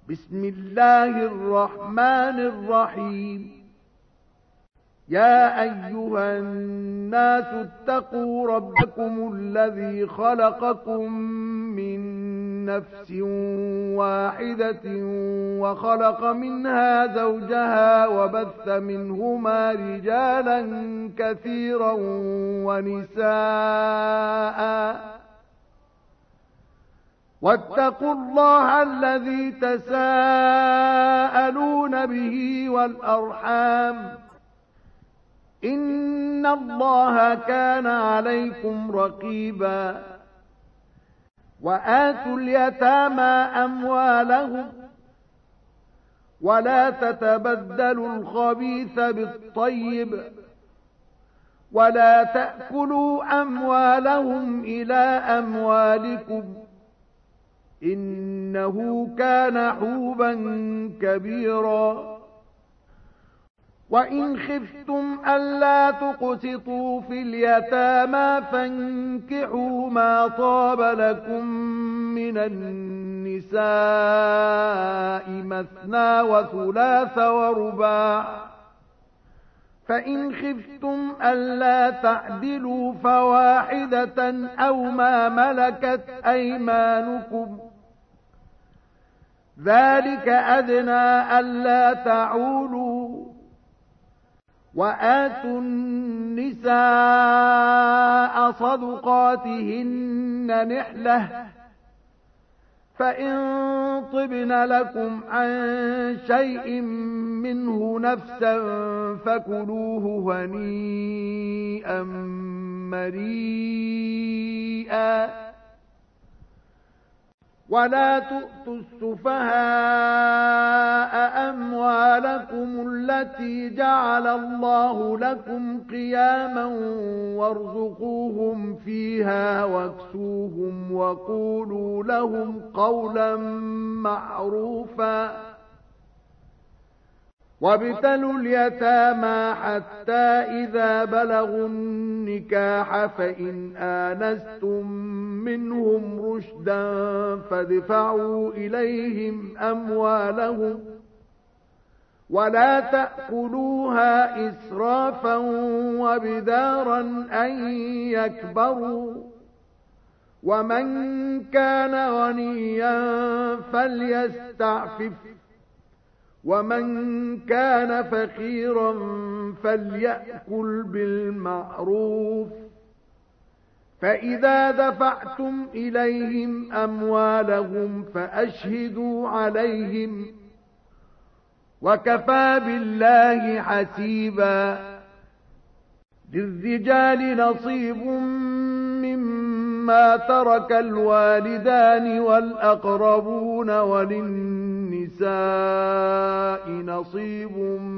بسم الله الرحمن الرحيم. يا أيها الناس اتقوا ربكم الذي خلقكم من نفس واحدة وخلق منها زوجها وبث منهما رجالا كثيرا ونساء واتقوا الله الذي تساءلون به والأرحام إن الله كان عليكم رقيبا. وآتوا اليتامى أموالهم ولا تتبدلوا الخبيث بالطيب ولا تأكلوا أموالهم إلى أموالكم إنه كان حوبا كبيرا. وإن خفتم ألا تقسطوا في اليتامى فانكحوا ما طاب لكم من النساء مثنى وثلاث ورباع، فإن خفتم ألا تعدلوا فواحدة أو ما ملكت أيمانكم ذلك أدنى ألا تعولوا. وآتوا النساء صدقاتهن نحلة، فإن طبن لكم عن شيء منه نفسا فكلوه هنيئا مريئا. ولا تؤتوا السفهاء أموالكم التي جعل الله لكم قياما وارزقوهم فيها واكسوهم وقولوا لهم قولا معروفا. وابتلوا اليتامى حتى إذا بلغوا النكاح فإن آنستم منهم رشدا فادفعوا إليهم أموالهم ولا تأكلوها إسرافا وبدارا أن يكبروا. ومن كان غنيا فليستعفف ومن كان فقيرا فليأكل بالمعروف. فإذا دفعتم إليهم أموالهم فأشهدوا عليهم وكفى بالله حسيبا. للرجال نصيب مما ترك الوالدان والأقربون وللنساء نصيب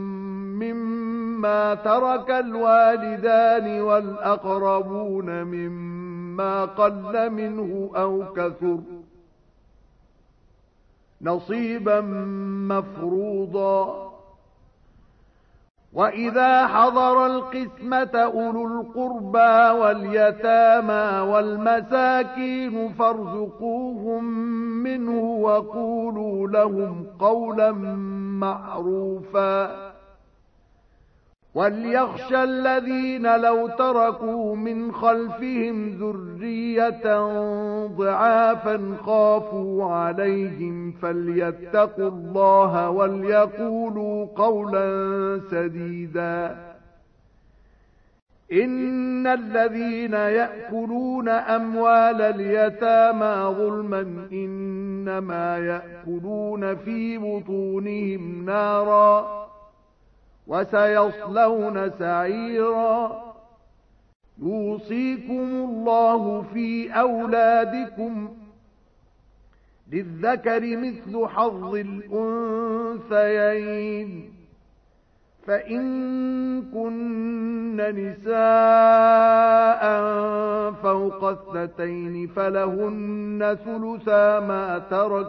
مما ترك الوالدان والأقربون مما قل منه أو كثر نصيبا مفروضا. وإذا حضر القسمة أولو القربى واليتامى والمساكين فارزقوهم منه وقولوا لهم قولا معروفا. وليخشى الذين لو تركوا من خلفهم ذرية ضعافا خافوا عليهم فليتقوا الله وليقولوا قولا سديدا. إن الذين يأكلون أموال اليتامى ظلما إنما يأكلون في بطونهم نارا وسيصلون سعيرا. يوصيكم الله في أولادكم للذكر مثل حظ الأنثيين. فإن كن نساء فوق 2 فلهن ثلثا ما ترك،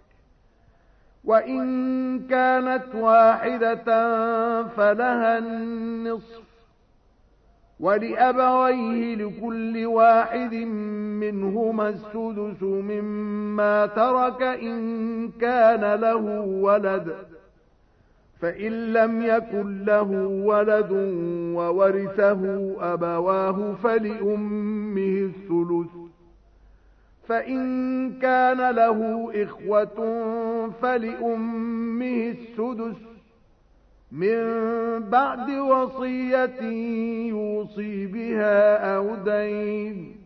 وإن كانت واحدة فلها النصف، ولأبويه لكل واحد منهما السدس مما ترك إن كان له ولد، فإن لم يكن له ولد وورثه أبواه فلأمه الثلث، فإن كان له إخوة فلأمه السدس من بعد وصية يوصي بها أو دين.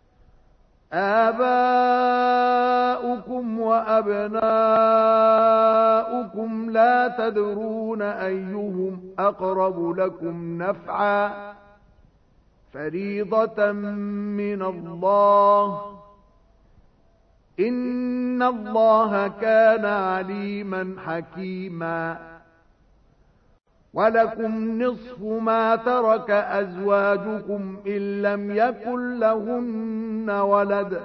آباؤكم وأبناؤكم لا تدرون أيهم أقرب لكم نفعا، فريضة من الله، إن الله كان عليما حكيما. ولكم نصف ما ترك أزواجكم إن لم يكن لهن ولد،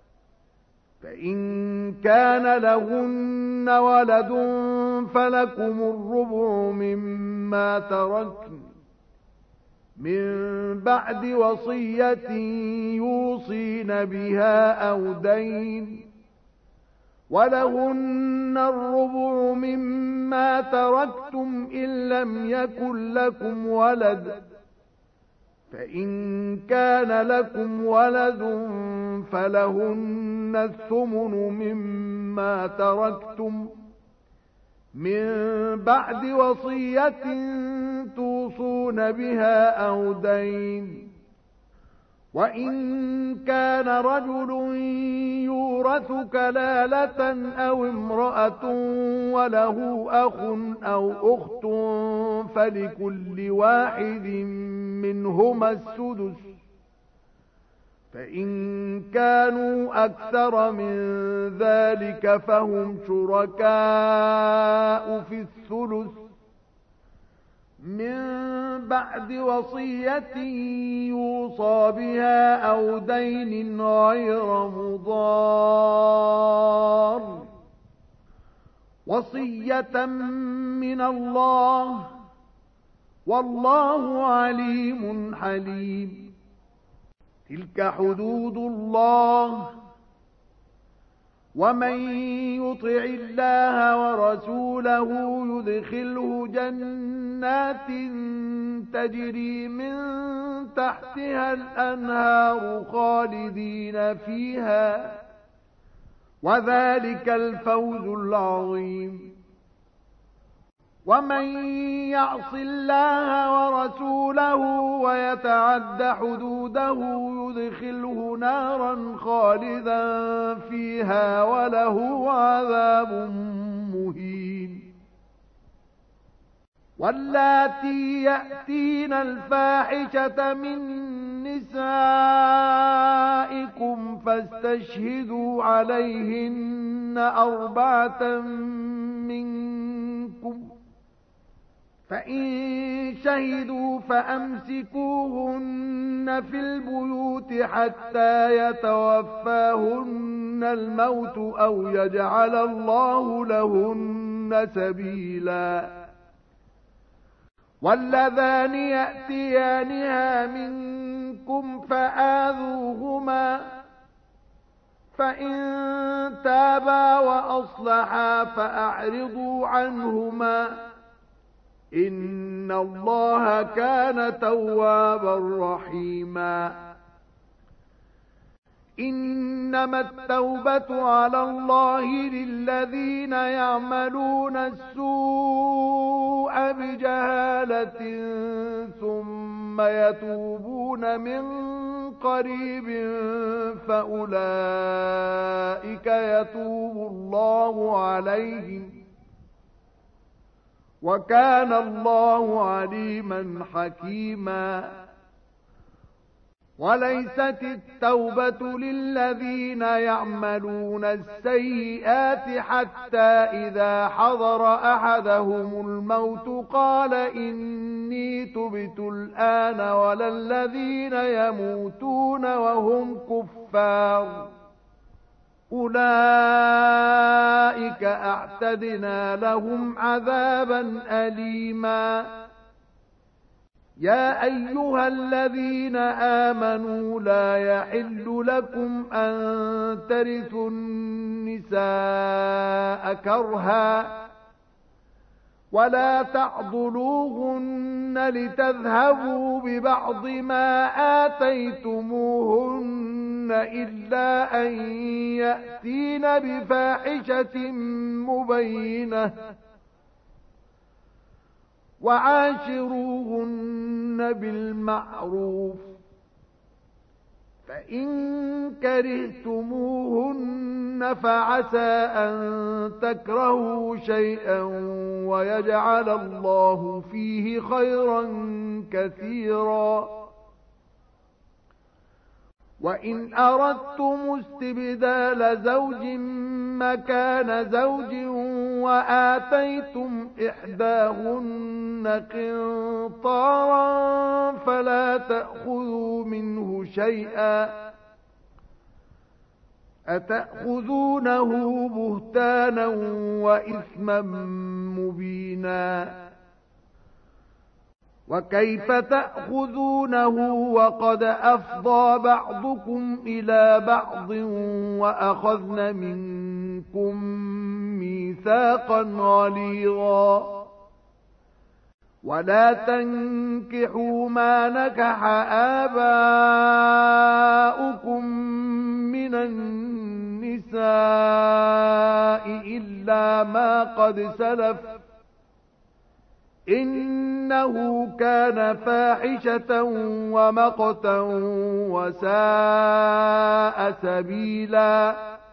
فإن كان لهن ولد فلكم الربع مما تركن من بعد وصية يوصين بها أو دين، ولهن الربع مما تركتم إن لم يكن لكم ولد، فإن كان لكم ولد فلهن الثمن مما تركتم من بعد وصية توصون بها أو دين. وإن كان رجل يورث كلالة أو امرأة وله أخ أو أخت فلكل واحد منهما السدس، فإن كانوا أكثر من ذلك فهم شركاء في الثلث من بعد وصية يوصى بها أو دين غير مضار، وصية من الله، والله عليم حليم. تلك حدود الله، ومن يطع الله ورسوله يدخله جنات تجري من تحتها الأنهار خالدين فيها، وذلك الفوز العظيم. ومن يعص الله ورسوله ويتعد حدوده يدخله نارا خالدا فيها وله عذاب مهين. واللاتي يأتين الفاحشة من نسائكم فاستشهدوا عليهن 4 منكم، فإن شهدوا فأمسكوهن في البيوت حتى يتوفاهن الموت أو يجعل الله لهن سبيلا. واللذان يأتيانها منكم فآذوهما، فإن تابا وأصلحا فأعرضوا عنهما، إن الله كان توابا رحيما. إنما التوبة على الله للذين يعملون السوء بجهالة ثم يتوبون من قريب فأولئك يتوب الله عليهم، وكان الله عليما حكيما. وليست التوبة للذين يعملون السيئات حتى إذا حضر أحدهم الموت قال إني تبت الآن، ولا الذين يموتون وهم كفار، أولئك أعتدنا لهم عذابا أليما. يا أيها الذين آمنوا لا يحل لكم أن ترثوا النساء كرها ولا تعضلوهن لتذهبوا ببعض ما آتيتموهن إلا أن يأتين بفاحشة مبينة وعاشروهن بالمعروف فإن كرهتموهن فعسى أن تكرهوا شيئا ويجعل الله فيه خيرا كثيرا وإن أردتم استبدال زوج مكان زوج وآتيتم إحداهن قنطارا فلا تأخذوا منه شيئا أتأخذونه بهتانا وإثما مبينا وكيف تأخذونه وقد أفضى بعضكم إلى بعض وأخذن منكم ميثاقا غليظا ولا تنكحوا ما نكح آباؤكم من النساء إلا ما قد سلف إنه كان فاحشة ومقتا وساء سبيلا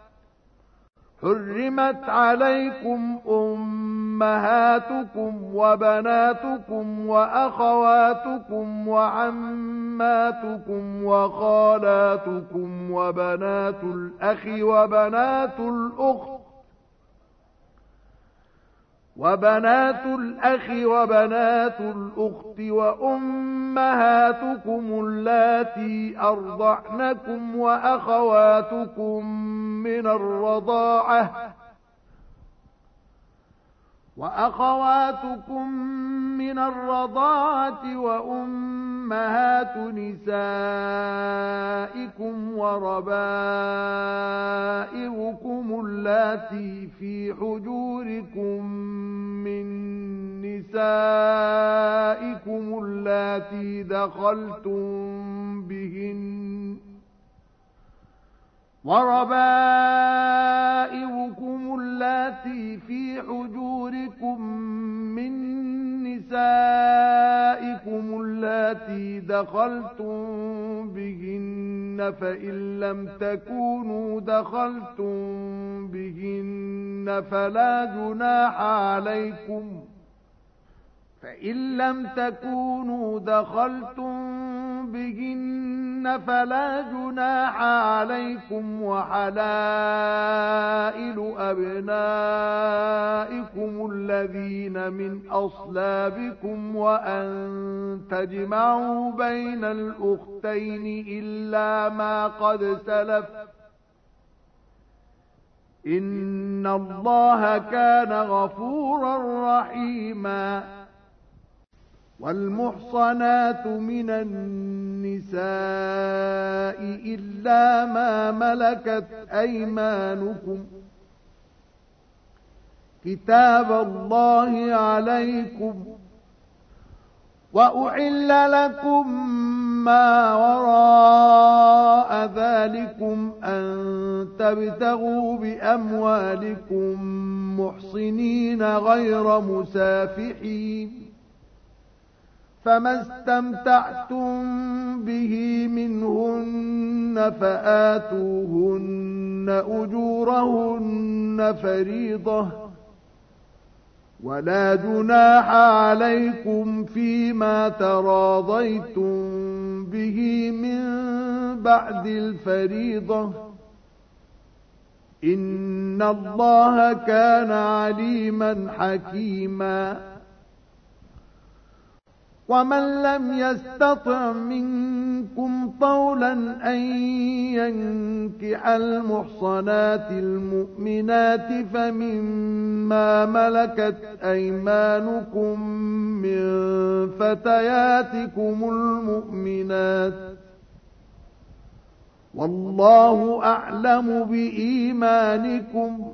حرمت عليكم أمهاتكم وبناتكم وأخواتكم وعماتكم وخالاتكم وبنات الأخ وبنات الأخت وأمهاتكم اللاتي أرضعنكم وأخواتكم من الرضاعة وأمهات نسائكم وربائبكم اللاتي في حجوركم من نسائكم اللاتي دخلتم بهن وربائبكم اللاتي في حجوركم من نسائكم اللاتي دخلتم بهن فإن لم تكونوا دخلتم بهن فلا جناح عليكم وحلائل أبنائكم الذين من أصلابكم وأن تجمعوا بين الأختين إلا ما قد سلف إن الله كان غفورا رحيما والمحصنات من النساء إلا ما ملكت أيمانكم كتاب الله عليكم وأحل لكم ما وراء ذلكم أن تبتغوا بأموالكم محصنين غير مسافحين فما استمتعتم به منهن فآتوهن أجورهن فريضة ولا جناح عليكم فيما تراضيتم به من بعد الفريضة إن الله كان عليما حكيما ومن لم يستطع منكم طولا أن ينكح المحصنات المؤمنات فمما ملكت أيمانكم من فتياتكم المؤمنات والله أعلم بإيمانكم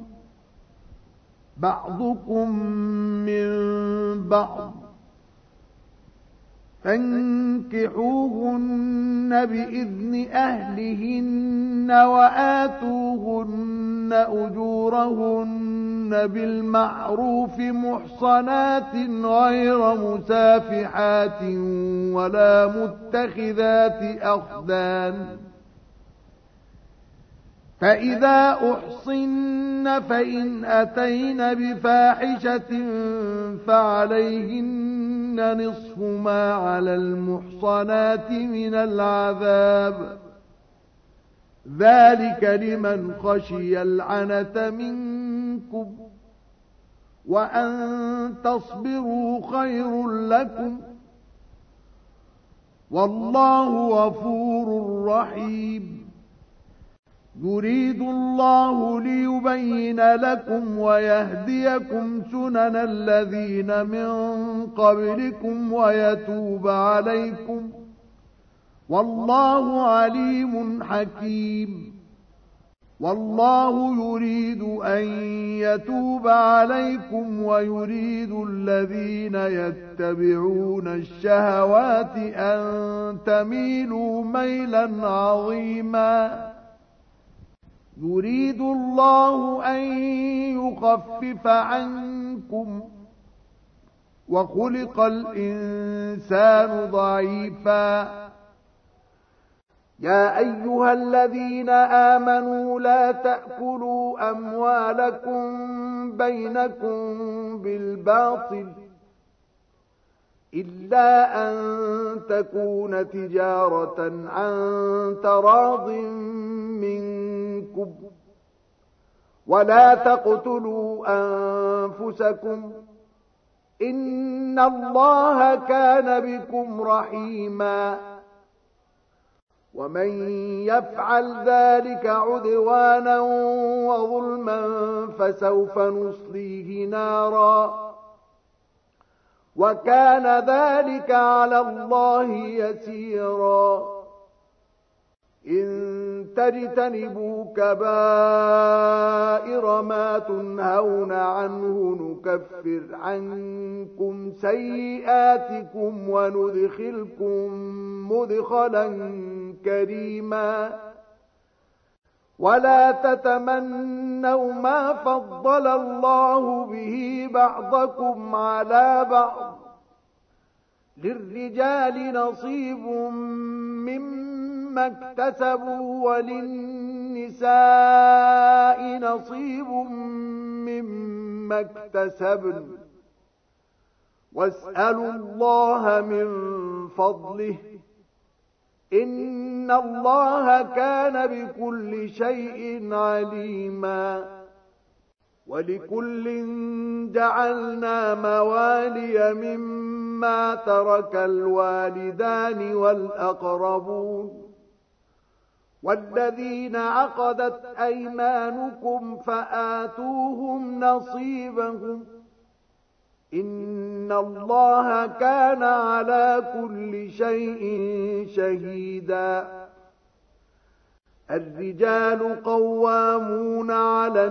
بعضكم من بعض فانكحوهن بإذن أهلهن وآتوهن أجورهن بالمعروف محصنات غير مسافحات ولا متخذات أخدان فإذا أحصن فإن أتين بفاحشة فعليهن نصف ما على المحصنات من العذاب ذلك لمن خشي العنة منكم وأن تصبروا خير لكم والله غفور رحيم يريد الله ليبين لكم ويهديكم سنن الذين من قبلكم ويتوب عليكم والله عليم حكيم والله يريد أن يتوب عليكم ويريد الذين يتبعون الشهوات أن تميلوا ميلا عظيما يريد الله أن يخفف عنكم وخلق الإنسان ضعيفا يا أيها الذين آمنوا لا تأكلوا أموالكم بينكم بالباطل إلا أن تكون تجارة عن تراض منكم ولا تقتلوا أنفسكم إن الله كان بكم رحيما ومن يفعل ذلك عدوانا وظلما فسوف نصليه نارا وكان ذلك على الله يسيرا إن تجتنبوا كبائر ما تنهون عنه نكفر عنكم سيئاتكم وندخلكم مدخلا كريما ولا تتمنوا ما فضل الله به بعضكم على بعض للرجال نصيب مما اكتسبوا وللنساء نصيب مما اكتسبن واسألوا الله من فضله إن الله كان بكل شيء عليما ولكل جعلنا موالي مما ترك الوالدان والأقربون والذين عقدت أيمانكم فآتوهم نصيبهم إن الله كان على كل شيء شهيدا الرجال قوامون على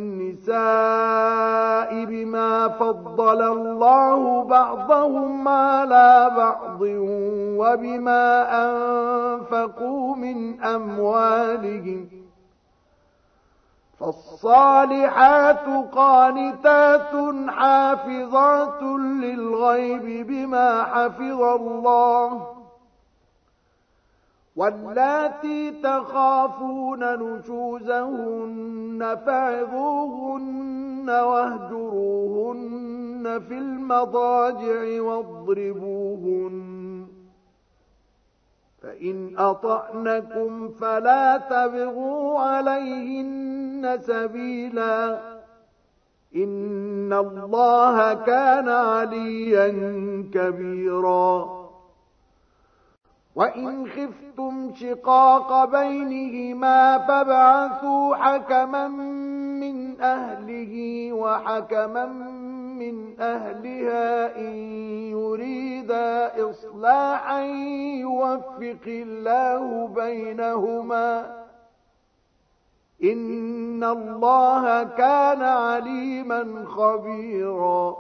النساء بما فضل الله بعضهم على بعض وبما أنفقوا من أموالهم فالصالحات قانتات حافظات للغيب بما حفظ الله واللاتي تخافون نشوزهن فعظوهن واهجروهن في المضاجع واضربوهن فإن أطعنكم فلا تبغوا عليهن سبيلا إن الله كان عليا كبيرا وإن خفتم شقاق بينهما فابعثوا حكما من أهله وحكما من أهلها إن يريدا إصلاحا يوفق الله بينهما إن الله كان عليما خبيرا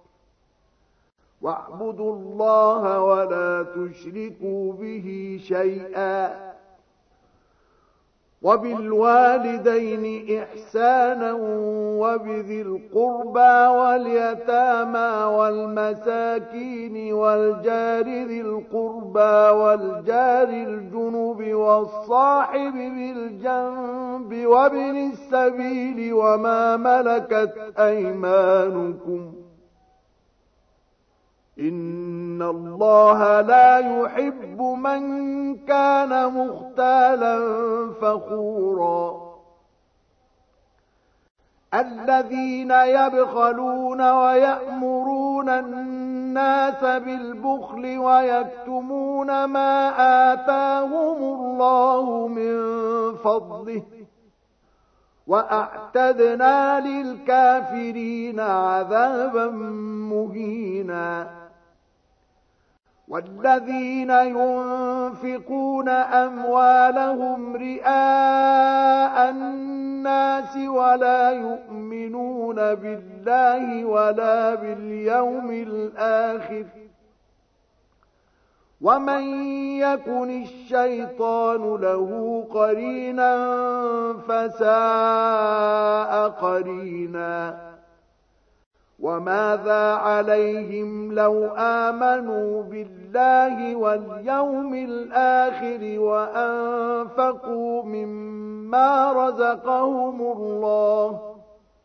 واعبدوا الله ولا تشركوا به شيئا وبالوالدين إحسانا وبذي القربى واليتامى والمساكين والجار ذي القربى والجار الجنب والصاحب بالجنب وابن السبيل وما ملكت أيمانكم إن الله لا يحب من كان مختالا فخورا الذين يبخلون ويأمرون الناس بالبخل ويكتمون ما آتاهم الله من فضله وأعتدنا للكافرين عذابا مهينا والذين ينفقون أموالهم رئاء الناس ولا يؤمنون بالله ولا باليوم الآخر ومن يكن الشيطان له قرينا فساء قرينا وماذا عليهم لو آمنوا بالله واليوم الآخر وأنفقوا مما رزقهم الله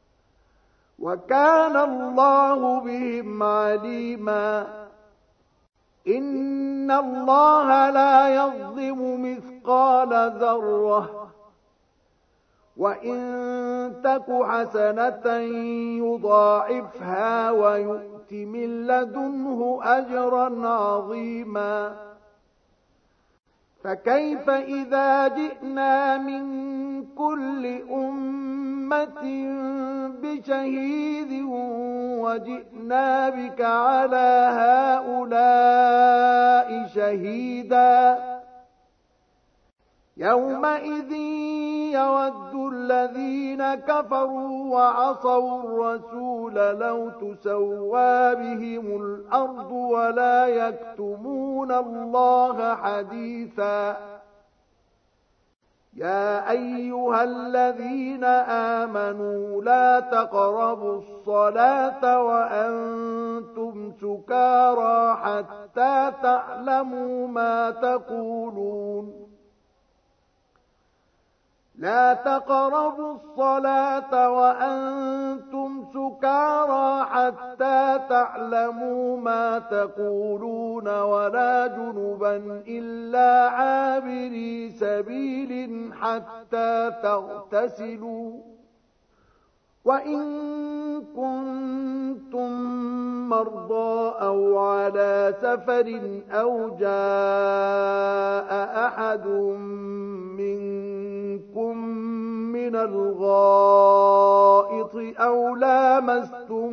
وكان الله بهم عليما إن الله لا يظلم مثقال ذرة وإن تك حسنة يضاعفها ويؤت من لدنه أجرا عظيما فكيف إذا جئنا من كل أمة بشهيد وجئنا بك على هؤلاء شهيدا يومئذ يود الذين كفروا وعصوا الرسول لو تسوى بهم الأرض ولا يكتمون الله حديثا يا أيها الذين آمنوا لا تقربوا الصلاة وأنتم سكارى حتى تعلموا ما تقولون لا تقربوا الصلاة وأنتم سكارى حتى تعلموا ما تقولون ولا جنبا إلا عابري سبيل حتى تغتسلوا وإن كنتم مرضى أو على سفر أو جاء أحد منكم من الغائط أو لامستم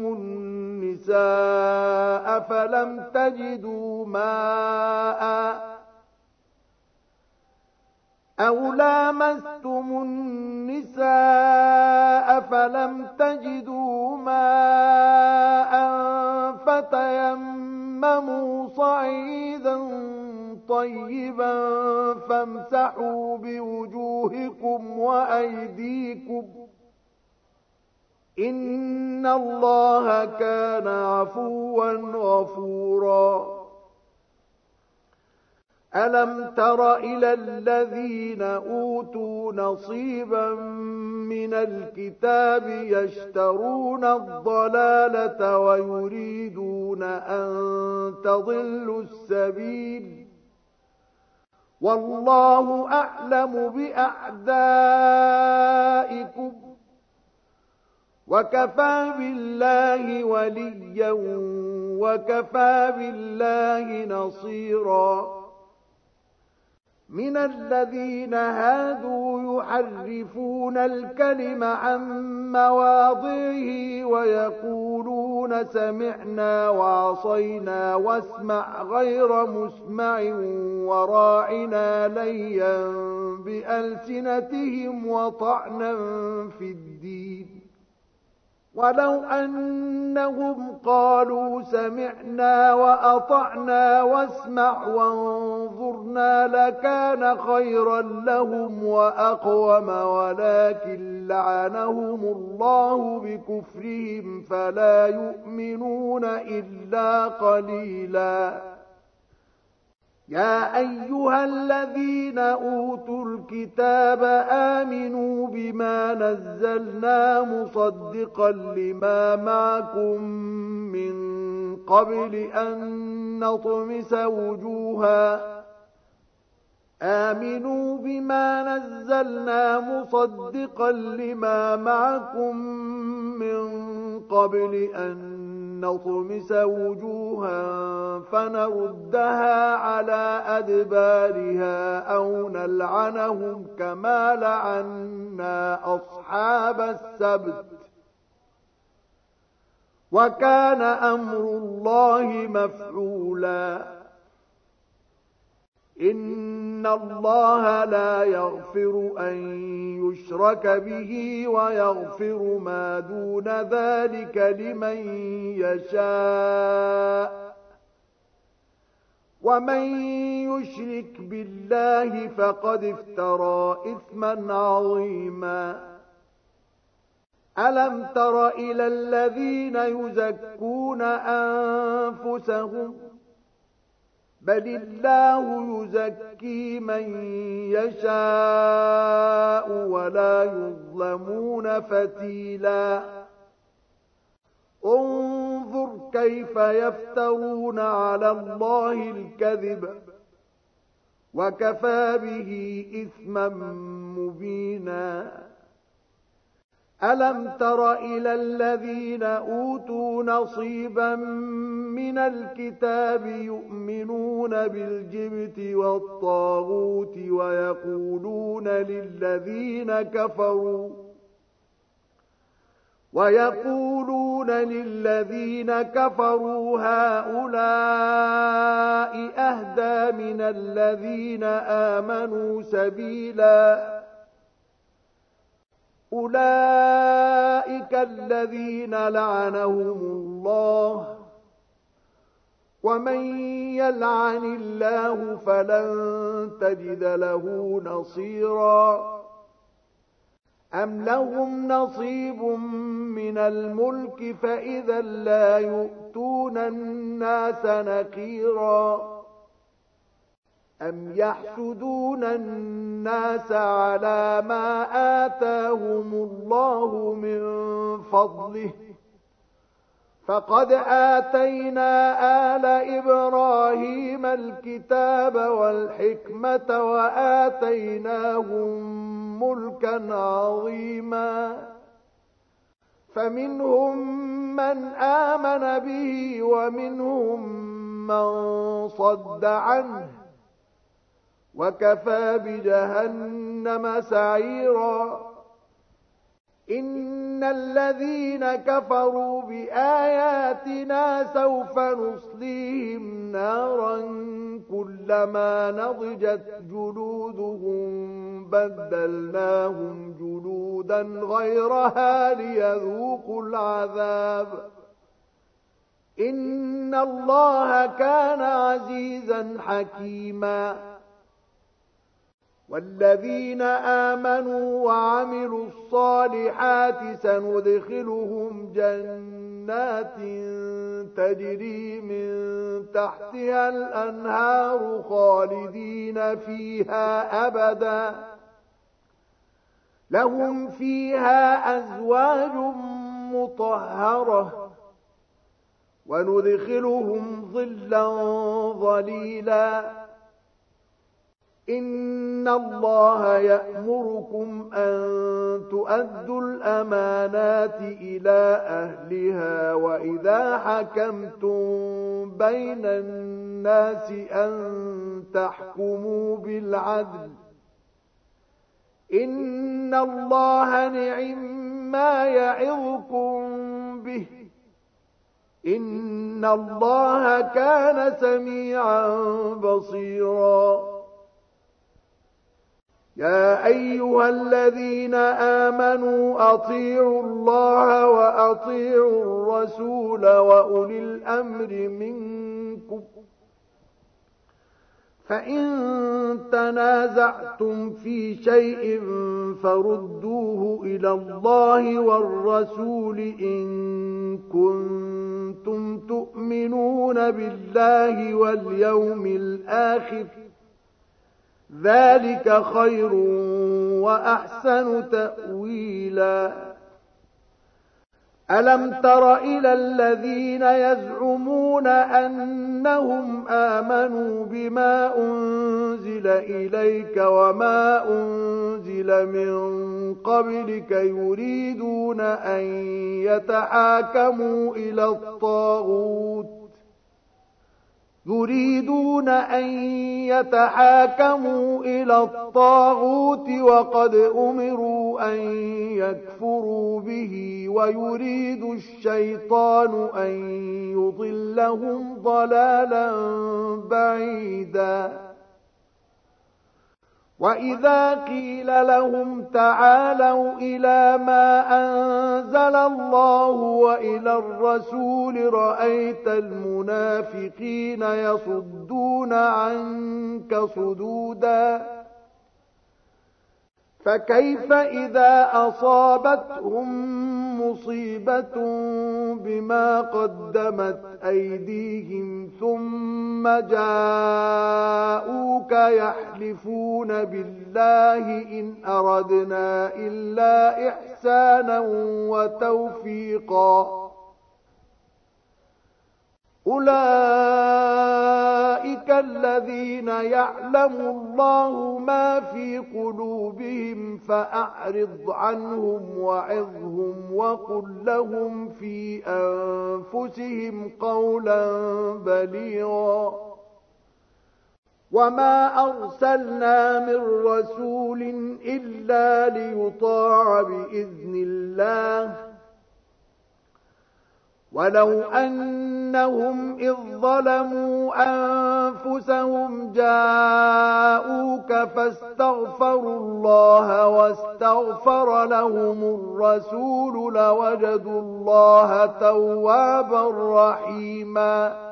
النساء فلم تجدوا ماء فتيمموا صعيدا طيبا فامسحوا بوجوهكم وأيديكم إن الله كان عفوا غفورا ألم تر إلى الذين أوتوا نصيبا من الكتاب يشترون الضلالة ويريدون أن تضلوا السبيل والله أعلم بأعدائكم وكفى بالله وليا وكفى بالله نصيرا من الذين هادوا يحرفون الكلم عن مواضعه ويقولون سمعنا وعصينا واسمع غير مسمع وراعنا ليا بألسنتهم وطعنا في الدين ولو أنهم قالوا سمعنا وأطعنا واسمع وانظرنا لكان خيرا لهم وأقوم ولكن لعنهم الله بكفرهم فلا يؤمنون إلا قليلا يا أيها الذين أوتوا الكتاب آمنوا بما نزلنا مصدقا لما معكم من قبل أن نطمس وجوها آمنوا بما نزلنا مصدقا لما معكم من قبل أن نطمس وجوها فنردها على أدبارها أو نلعنهم كما لعنا أصحاب السبت وكان أمر الله مفعولا إن الله لا يغفر أن يشرك به ويغفر ما دون ذلك لمن يشاء ومن يشرك بالله فقد افترى إثما عظيما ألم تر إلى الذين يزكون أنفسهم بل الله يزكي من يشاء ولا يظلمون فتيلا انظر كيف يفترون على الله الكذب وكفى به إثما مبينا ألم تر إلى الذين أوتوا نصيبا من الكتاب يؤمنون بالجبت والطاغوت ويقولون للذين كفروا هؤلاء أهدى من الذين آمنوا سبيلا أولئك الذين لعنهم الله ومن يلعن الله فلن تجد له نصيرا أم لهم نصيب من الملك فإذا لا يؤتون الناس نقيرا أم يحسدون الناس على ما آتاهم الله من فضله فقد آتينا آل إبراهيم الكتاب والحكمة وآتيناهم ملكا عظيما فمنهم من آمن به ومنهم من صد عنه وكفى بجهنم سعيرا إن الذين كفروا بآياتنا سوف نصليهم نارا كلما نضجت جلودهم بدلناهم جلودا غيرها ليذوقوا العذاب إن الله كان عزيزا حكيما والذين آمنوا وعملوا الصالحات سندخلهم جنات تجري من تحتها الأنهار خالدين فيها أبدا لهم فيها أزواج مطهرة وندخلهم ظلا ظليلا إن الله يأمركم أن تؤدوا الأمانات إلى أهلها وإذا حكمتم بين الناس أن تحكموا بالعدل إن الله نعما يعظكم به إن الله كان سميعا بصيرا يا أيها الذين آمنوا أطيعوا الله وأطيعوا الرسول وأولي الأمر منكم فإن تنازعتم في شيء فردوه إلى الله والرسول إن كنتم تؤمنون بالله واليوم الآخر ذلك خير وأحسن تأويلا ألم تر إلى الذين يزعمون أنهم آمنوا بما أنزل إليك وما أنزل من قبلك يريدون أن يتحاكموا إلى الطاغوت وقد أمروا أن يكفروا به ويريد الشيطان أن يضلهم ضلالا بعيدا وإذا قيل لهم تعالوا إلى ما أنزل الله وإلى الرسول رأيت المنافقين يصدون عنك صدودا فكيف إذا أصابتهم مصيبة بما قدمت أيديهم ثم جاءوك يحلفون بالله إن أردنا إلا إحسانا وتوفيقا أولئك الذين يعلم الله ما في قلوبهم فأعرض عنهم وعظهم وقل لهم في أنفسهم قولا بليغا وما أرسلنا من رسول إلا ليطاع بإذن الله ولو أنهم إذ ظلموا أنفسهم جاءوك فاستغفروا الله واستغفر لهم الرسول لوجدوا الله توابا رحيما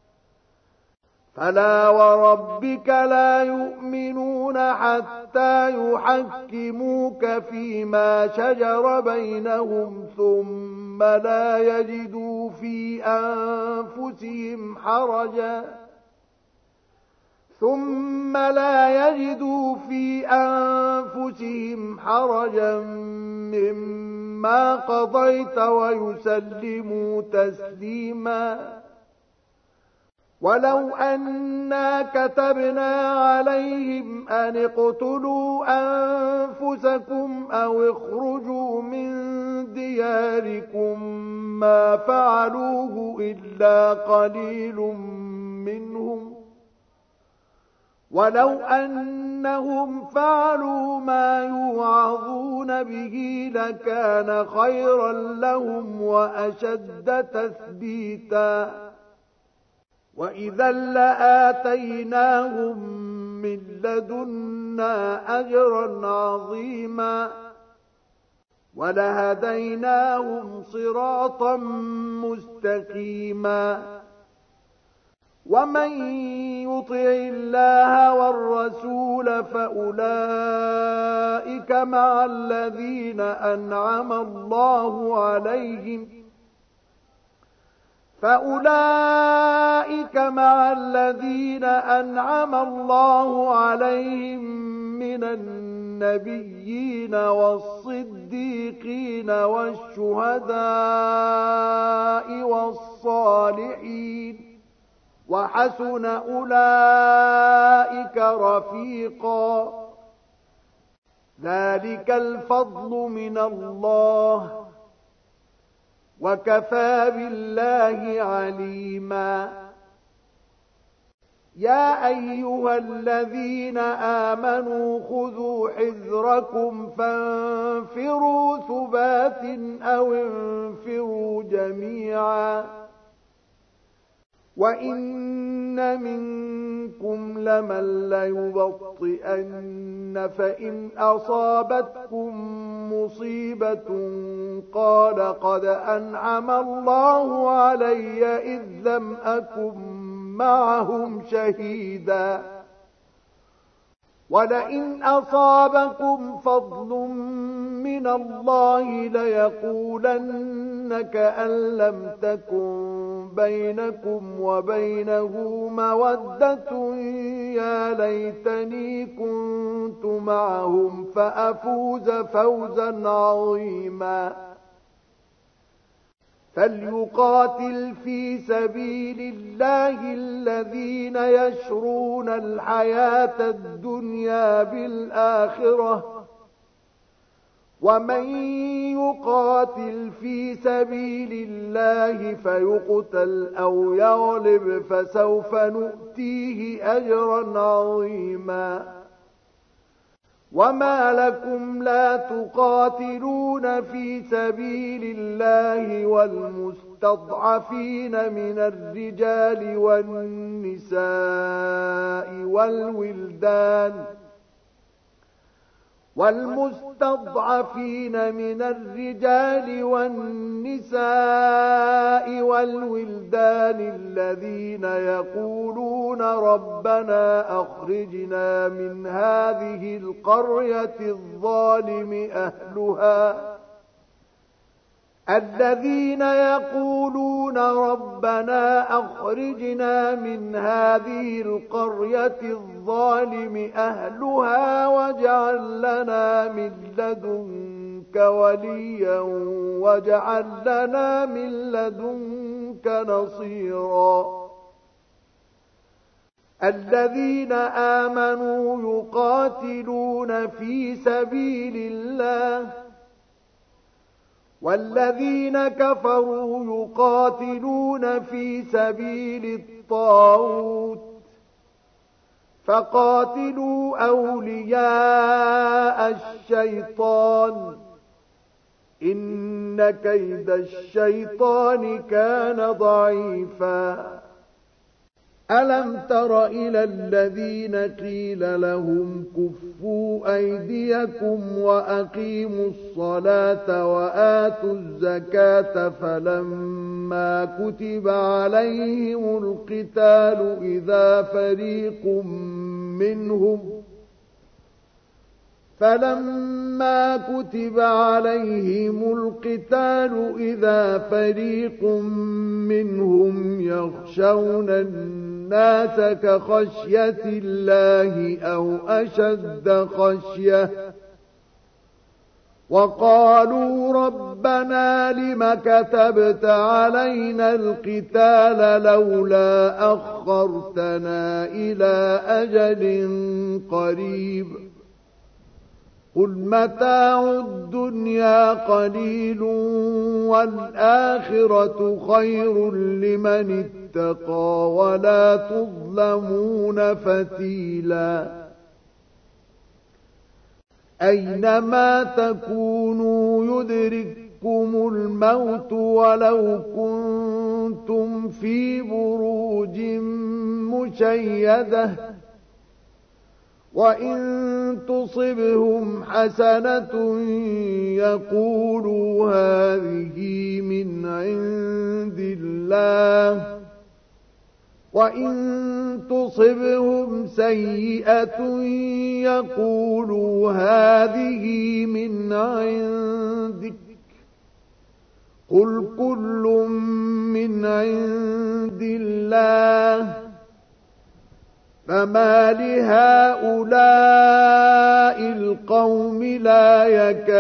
فلا وربك لا يؤمنون حتى يحكموك فيما شجر بينهم ثم لا يجدوا في أنفسهم حرجا مما قضيت ويسلموا تسليما ولو أنا كتبنا عليهم أن اقتلوا أنفسكم أو اخرجوا من دياركم ما فعلوه إلا قليل منهم ولو أنهم فعلوا ما يوعظون به لكان خيرا لهم وأشد تثبيتا وإذا لآتيناهم من لدنا أجرا عظيما ولهديناهم صراطا مستقيما ومن يطع الله والرسول فأولئك مع الذين أنعم الله عليهم من النبيين والصديقين والشهداء والصالحين وحسن أولئك رفيقا. ذلك الفضل من الله وكفى بالله عليما. يا أيها الذين آمنوا خذوا حذركم فانفروا ثبات أو انفروا جميعا. وإن منكم لمن ليبطئن فإن أصابتكم مصيبة قال قد أنعم الله علي إذ لم أكن معهم شهيدا. ولئن أصابكم فضل من الله ليقولن كأن لم تكن بينكم وبينه مودة يا ليتني كنت معهم فأفوز فوزا عظيما. فليقاتل في سبيل الله الذين يشرون الحياة الدنيا بالآخرة، ومن يقاتل في سبيل الله فيقتل أو يغلب فسوف نؤتيه أجرا عظيما. وما لكم لا تقاتلون في سبيل الله والمستضعفين من الرجال والنساء والولدان الذين يقولون ربنا أخرجنا من هذه القرية الظالم أهلها واجعل لنا من لدنك وليا واجعل لنا من لدنك نصيرا. الذين آمنوا يقاتلون في سبيل الله والذين كفروا يقاتلون في سبيل الطاغوت فقاتلوا أولياء الشيطان إن كيد الشيطان كان ضعيفا. ألم تر إلى الذين قيل لهم كفوا أيديكم وأقيموا الصلاة وآتوا الزكاة فلما كتب عليهم القتال إذا فريق منهم يخشون الناس كخشية الله أو أشد خشية وقالوا ربنا لم كتبت علينا القتال لولا أخرتنا إلى أجل قريب قل متاع الدنيا قليل والآخرة خير لمن اتقى ولا تظلمون فتيلا. أينما تكونوا يدرككم الموت ولو كنتم في بروج مشيدة وإن تصبهم حسنة يقولوا هذه من عند الله وإن تصبهم سيئة يقولوا هذه من عندك قل كل من عند الله فما لهؤلاء القوم لا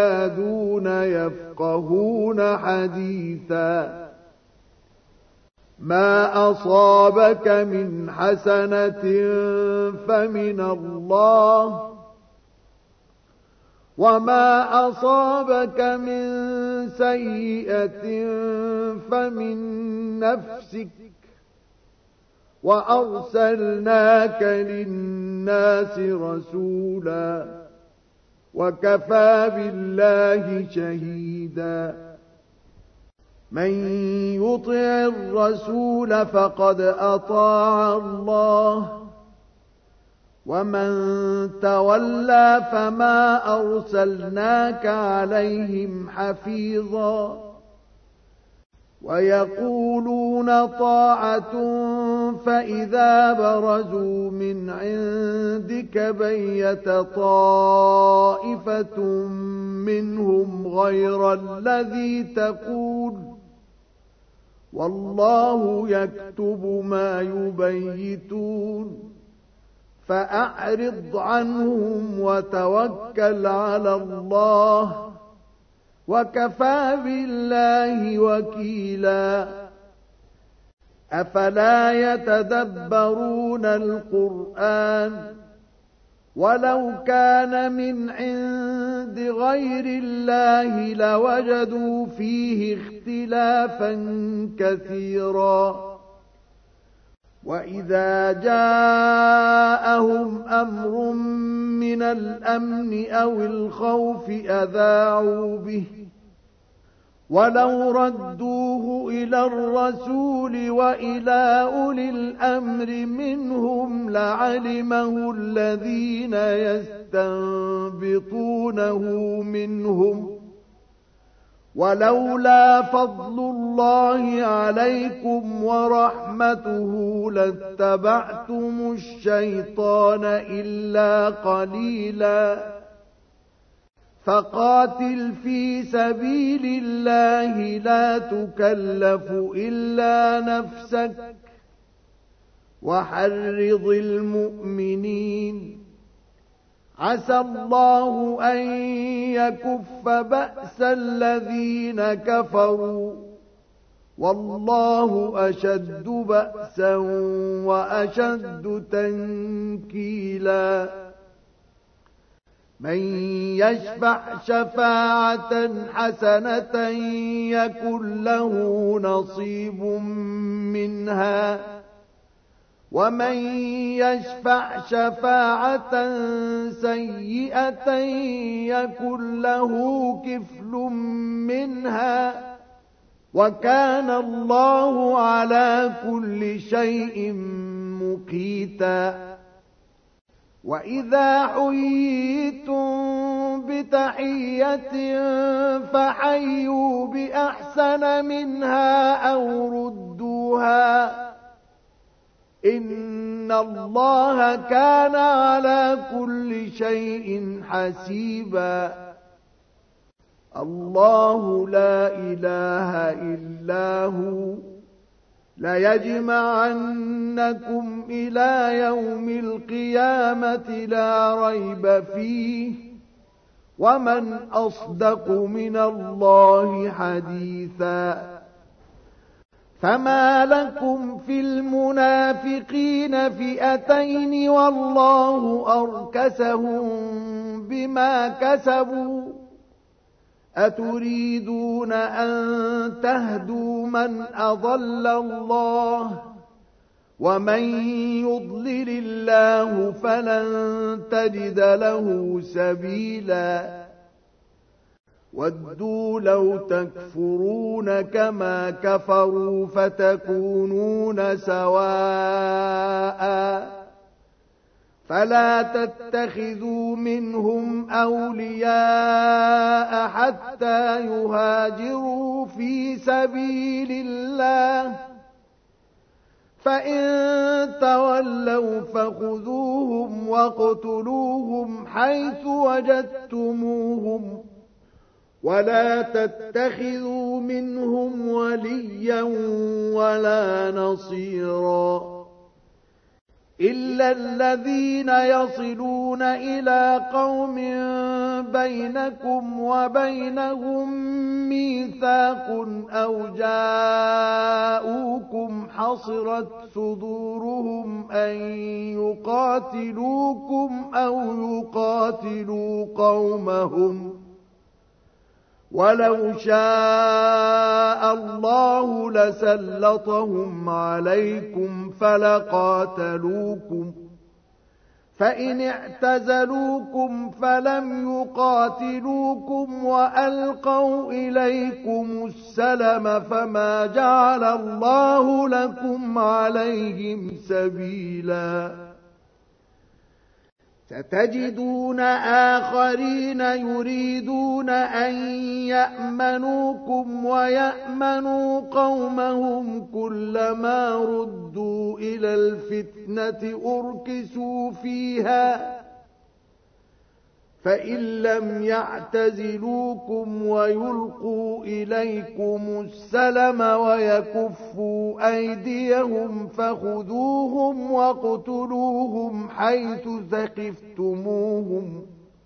يكادون يفقهون حديثا. ما أصابك من حسنة فمن الله، وما أصابك من سيئة فمن نفسك، وأرسلناك للناس رسولا وكفى بالله شهيدا. من يطع الرسول فقد أطاع الله، ومن تولى فما أرسلناك عليهم حفيظا. ويقولون طاعة فإذا برزوا من عندك بيت طائفة منهم غير الذي تقول، والله يكتب ما يبيتون. فأعرض عنهم وتوكل على الله، وكفى بالله وكيلا. أفلا يتدبرون القرآن ولو كان من عند غير الله لوجدوا فيه اختلافا كثيرا. وإذا جاءهم أمر من الأمن أو الخوف أذاعوا به، ولو ردوه إلى الرسول وإلى أولي الأمر منهم لعلمه الذين يستنبطونه منهم، ولولا فضل الله عليكم ورحمته لاتبعتم الشيطان إلا قليلا. فقاتل في سبيل الله لا تكلف إلا نفسك، وحرض المؤمنين. عسى الله أن يكف بأس الذين كفروا، والله أشد بأسا وأشد تنكيلا. من يشفع شفاعة حسنة يكن له نصيب منها، ومن يشفع شفاعة سيئة يكن له كفل منها، وكان الله على كل شيء مقيتا. وإذا حييتم بتحية فحيوا بأحسن منها أو ردوها، إن الله كان على كل شيء حسيبا. الله لا إله إلا هو ليجمعنكم إلى يوم القيامة لا ريب فيه، ومن أصدق من الله حديثا. فما لكم في المنافقين فئتين والله أركسهم بما كسبوا، أتريدون أن تهدوا من أضل الله، ومن يضلل الله فلن تجد له سبيلا. ودوا لو تكفرون كما كفروا فتكونون سواء، فلا تتخذوا منهم أولياء حتى يهاجروا في سبيل الله، فإن تولوا فخذوهم واقتلوهم حيث وجدتموهم، ولا تتخذوا منهم وليا ولا نصيرا، إلا الذين يصلون إلى قوم بينكم وبينهم ميثاق أو جاءوكم حصرت صدورهم أن يقاتلوكم أو يقاتلوا قومهم ولو شاء الله لسلطهم عليكم فلقاتلوكم فإن اعتزلوكم فلم يقاتلوكم وألقوا إليكم السلم فما جعل الله لكم عليهم سبيلا ستجدون آخرين يريدون أن يأمنوكم ويأمنوا قومهم كلما ردوا إلى الفتنة أركسوا فيها فإن لم يعتزلوكم ويلقوا إليكم السلم ويكفوا أيديهم فخذوهم واقتلوهم حيث ثقفتموهم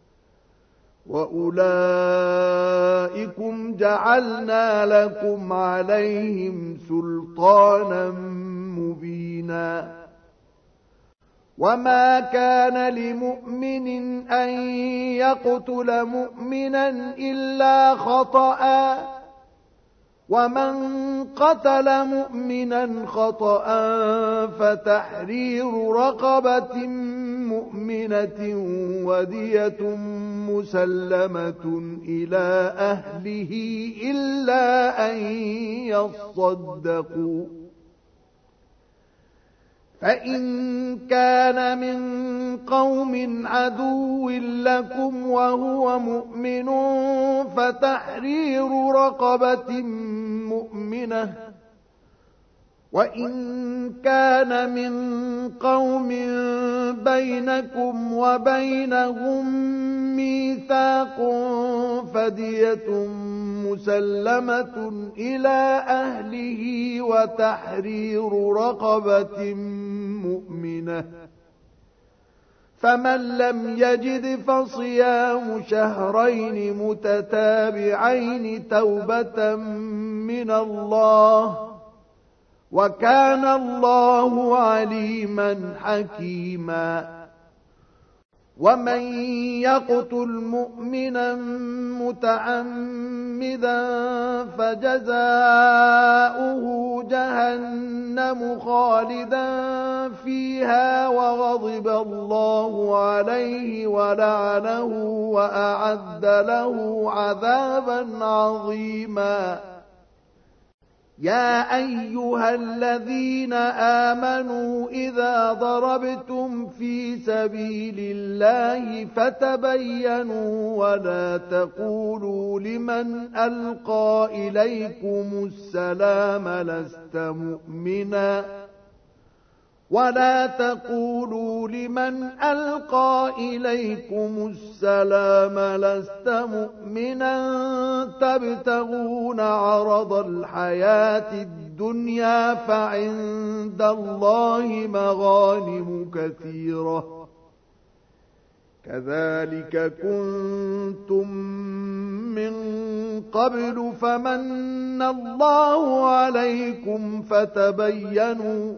وأولئكم جعلنا لكم عليهم سلطانا مبينا وما كان لمؤمن أن يقتل مؤمنا إلا خطأ ومن قتل مؤمنا خطأ فتحرير رقبة مؤمنة ودية مسلمة إلى أهله إلا أن يصدقوا فإن كان من قوم عدو لكم وهو مؤمن فتحرير رقبة مؤمنة وإن كان من قوم بينكم وبينهم ميثاق فدية مسلمة إلى أهله وتحرير رقبة مؤمنة فمن لم يجد فصيام شهرين متتابعين توبة من الله وكان الله عليما حكيما ومن يقتل مؤمنا متعمدا فجزاؤه جهنم خالدا فيها وغضب الله عليه ولعنه وأعد له عذابا عظيما يا أيها الذين آمنوا إذا ضربتم في سبيل الله فتبينوا ولا تقولوا لمن ألقى إليكم السلام لست مؤمنا تبتغون عرض الحياة الدنيا فعند الله مغانم كثيرة كذلك كنتم من قبل فمن الله عليكم فتبينوا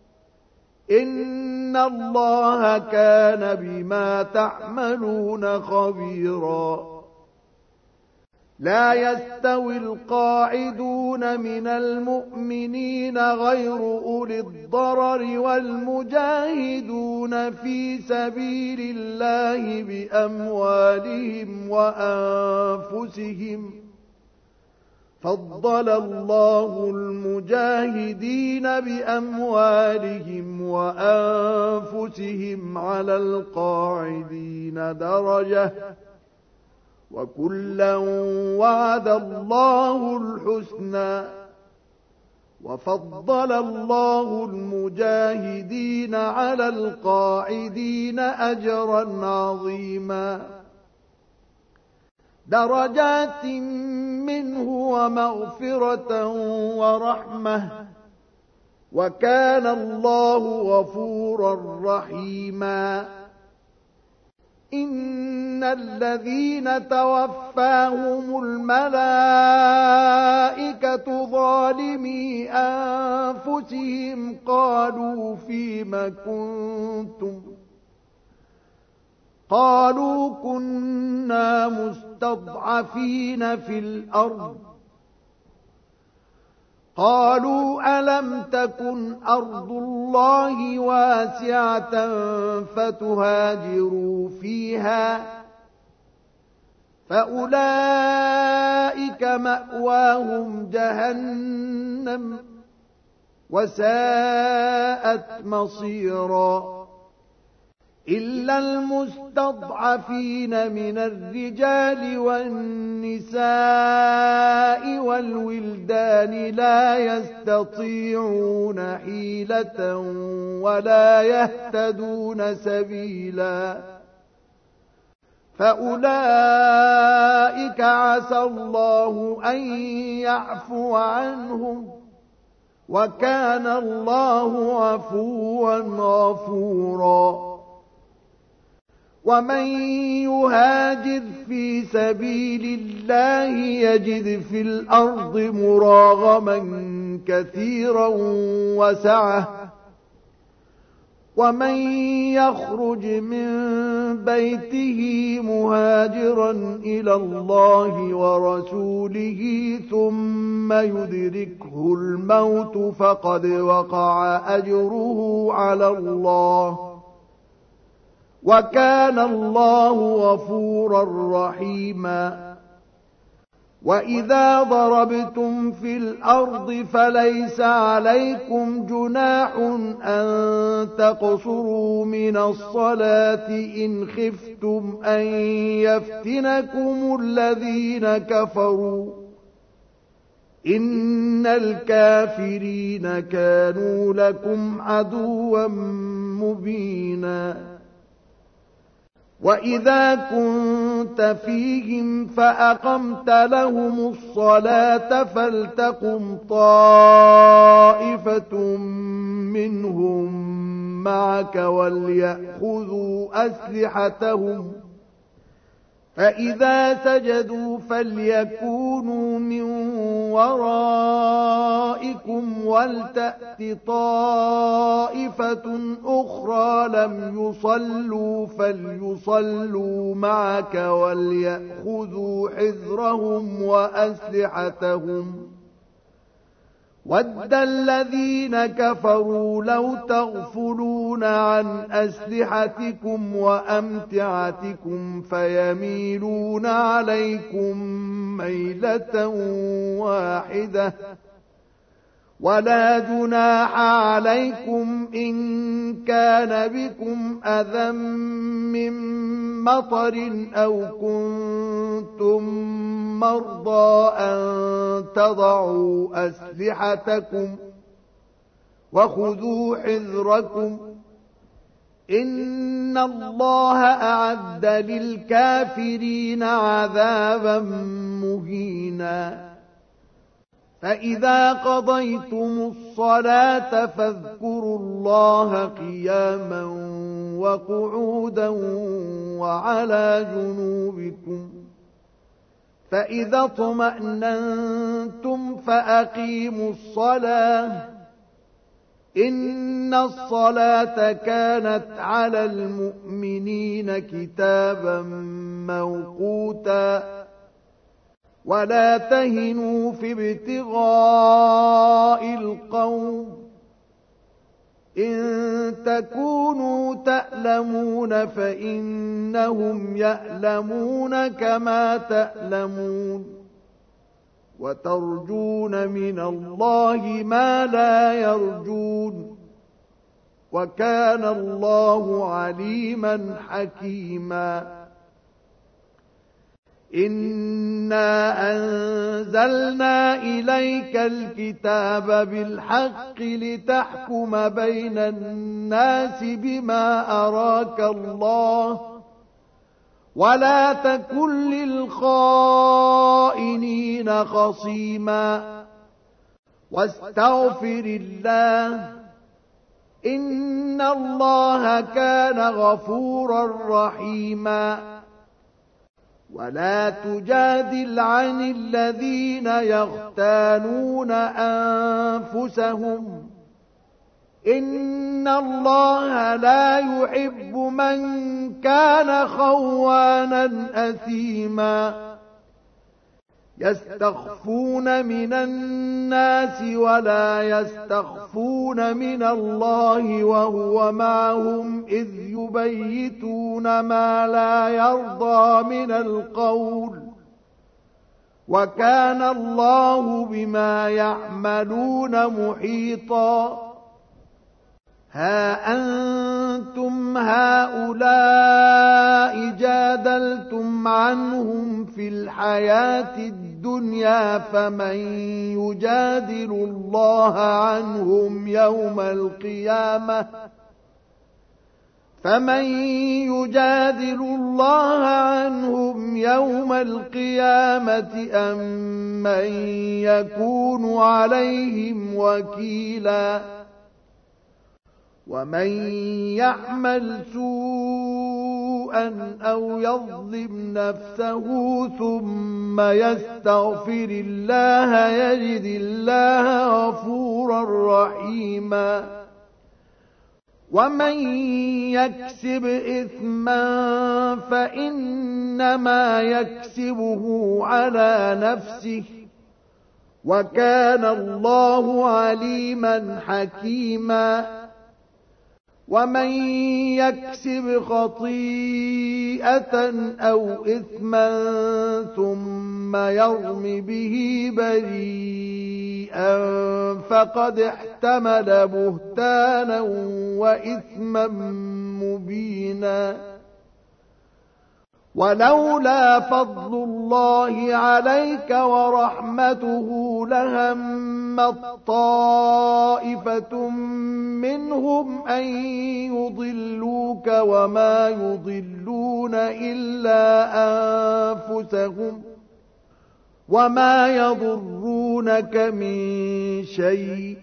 إن الله كان بما تعملون خبيرا لا يستوي القاعدون من المؤمنين غير أولي الضرر والمجاهدون في سبيل الله بأموالهم وأنفسهم فضل الله المجاهدين بأموالهم وأنفسهم على القاعدين درجة وكلا وعد الله الحسنى وفضل الله المجاهدين على القاعدين أجرا عظيما درجات منه ومغفرة ورحمة وكان الله غفورا رحيما إن الذين توفاهم الملائكة ظالمي أنفسهم قالوا فيم كنتم قالوا كنا مستضعفين في الأرض قالوا ألم تكن أرض الله واسعة فتهاجروا فيها فأولئك مأواهم جهنم وساءت مصيرا إلا المستضعفين من الرجال والنساء والولدان لا يستطيعون حيلة ولا يهتدون سبيلا فأولئك عسى الله أن يعفو عنهم وكان الله عفوا غفورا ومن يهاجر في سبيل الله يجد في الأرض مراغما كثيرا وسعة ومن يخرج من بيته مهاجرا إلى الله ورسوله ثم يدركه الموت فقد وقع أجره على الله وكان الله غفورا رحيما وإذا ضربتم في الأرض فليس عليكم جناح أن تقصروا من الصلاة إن خفتم أن يفتنكم الذين كفروا إن الكافرين كانوا لكم عدوا مبينا وإذا كنت فيهم فأقمت لهم الصلاة فلتقم طائفة منهم معك وليأخذوا أسلحتهم فإذا سجدوا فليكونوا من ورائكم ولتأت طائفة أخرى لم يصلوا فليصلوا معك وليأخذوا حذرهم وأسلحتهم ود الذين كفروا لو تغفلون عن أسلحتكم وأمتعتكم فيميلون عليكم ميلة واحدة ولا جناح عليكم إن كان بكم أذى من مطر أو كنتم مرضى أن تضعوا أسلحتكم وخذوا حذركم إن الله أعد للكافرين عذابا مهينا فإذا قضيتم الصلاة فاذكروا الله قياما وقعودا وعلى جنوبكم فإذا اطمأننتم فأقيموا الصلاة إن الصلاة كانت على المؤمنين كتابا موقوتا ولا تهنوا في ابتغاء القوم إن تكونوا تألمون فإنهم يألمون كما تألمون وترجون من الله ما لا يرجون وكان الله عليما حكيما إنا أنزلنا إليك الكتاب بالحق لتحكم بين الناس بما أراك الله ولا تكن للخائنين خصيما واستغفر الله إن الله كان غفورا رحيما ولا تجادل عن الذين يختانون أنفسهم إن الله لا يحب من كان خوانا أثيما يستخفون من الناس ولا يستخفون من الله وهو معهم إذ يبيتون ما لا يرضى من القول وكان الله بما يعملون محيطا ها أنتم هؤلاء جادلتم عنهم في الحياة الدنيا فمن يجادل الله عنهم يوم القيامة أم من يكون عليهم وكيلا ومن يعمل سوءا أو يظلم نفسه ثم يستغفر الله يجد الله غفورا رحيما ومن يكسب إثما فإنما يكسبه على نفسه وكان الله عليما حكيما ومن يكسب خطيئة أو إثما ثم يرم به بريئا فقد احتمل بهتانا وإثما مبينا ولولا فضل الله عليك ورحمته لهمت طائفة منهم أن يضلوك وما يضلون إلا أنفسهم وما يضرونك من شيء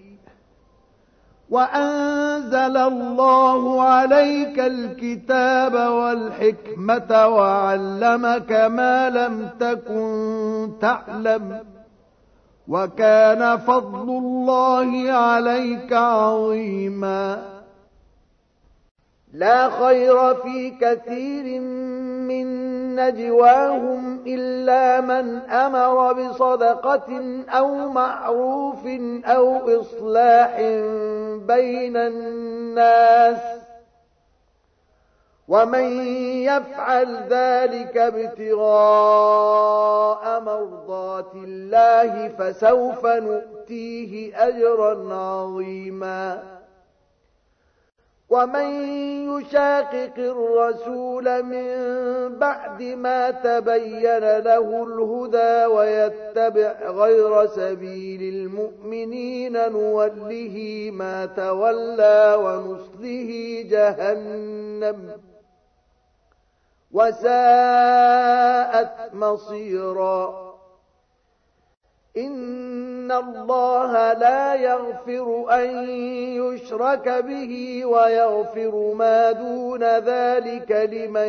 وأنزل الله عليك الكتاب والحكمة وعلمك ما لم تكن تعلم وكان فضل الله عليك عظيما لا خير في كثير من نجواهم إلا من أمر بصدقة أو معروف أو إصلاح بين الناس ومن يفعل ذلك ابتغاء مرضات الله فسوف نؤتيه أجرا عظيما ومن يشاقق الرسول من بعد ما تبين له الهدى ويتبع غير سبيل المؤمنين نوله ما تولى ونصله جهنم وساءت مصيرا إن الله لا يغفر أن يشرك به ويغفر ما دون ذلك لمن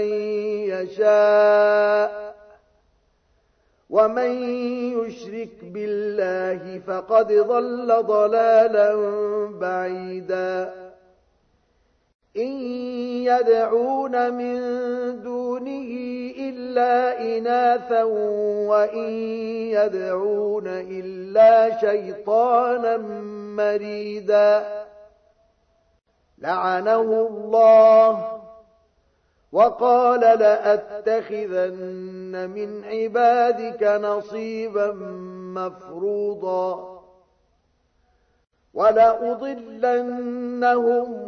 يشاء ومن يشرك بالله فقد ضل ضلالا بعيدا إن يدعون من دونه إلا إناثا وإن يدعون إلا شيطانا مريدا لعنه الله وقال لأتخذن من عبادك نصيبا مفروضا ولأضلنهم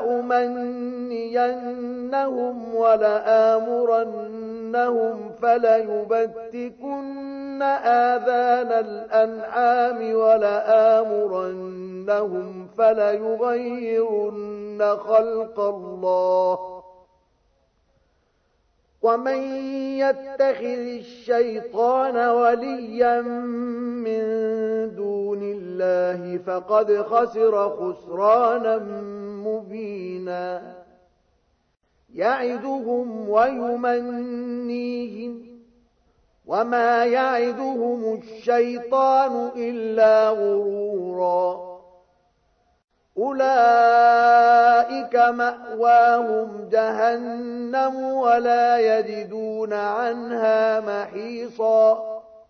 ولأمنينهم ولآمرنهم فليبتكن آذان الأنعام ولآمرنهم فليغيرن خلق الله ومن يتخذ الشيطان وليا من دون الله فقد خسر خسرانا مبينا يعدهم ويمنيهم وما يعدهم الشيطان إلا غرورا أولئك مأواهم جهنم ولا يجدون عنها محيصا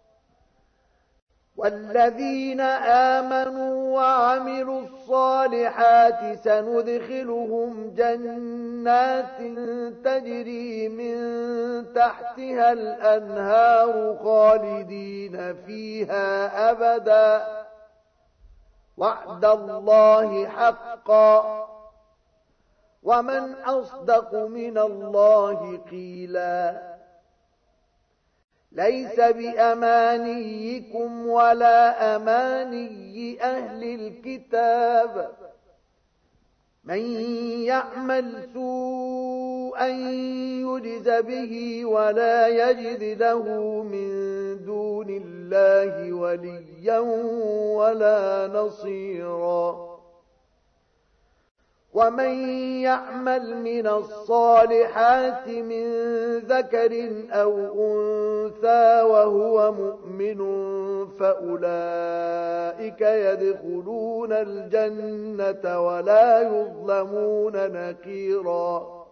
والذين آمنوا وعملوا الصالحات سندخلهم جنات تجري من تحتها الأنهار خالدين فيها أبدا وعد الله حقا ومن أصدق من الله قيلا ليس بأمانيكم ولا أماني أهل الكتاب من يعمل سوءا يجز به ولا يجد له من دون الله وليا ولا نصيرا ومن يعمل من الصالحات من ذكر أو أنثى وهو مؤمن فأولئك يدخلون الجنة ولا يظلمون نكيرا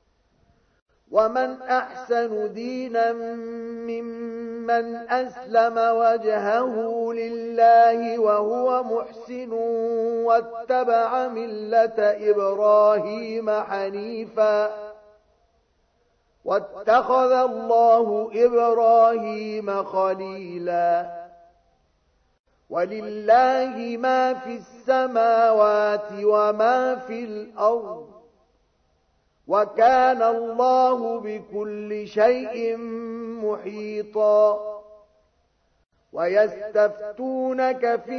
ومن أحسن دينا ممن أسلم وجهه لله وهو محسن واتبع ملة إبراهيم حنيفا واتخذ الله إبراهيم خليلا ولله ما في السماوات وما في الأرض وكان الله بكل شيء محيطا ويستفتونك في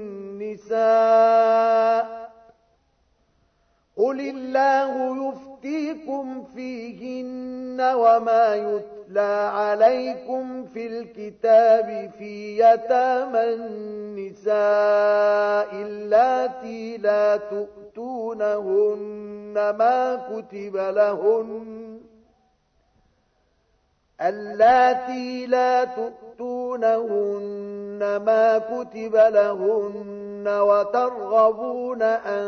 النساء قل الله يفتيكم فيهن وما يتلى عليكم في الكتاب في يتامى النساء اللاتي لا تؤتونهن ما كتب لهن وترغبون أن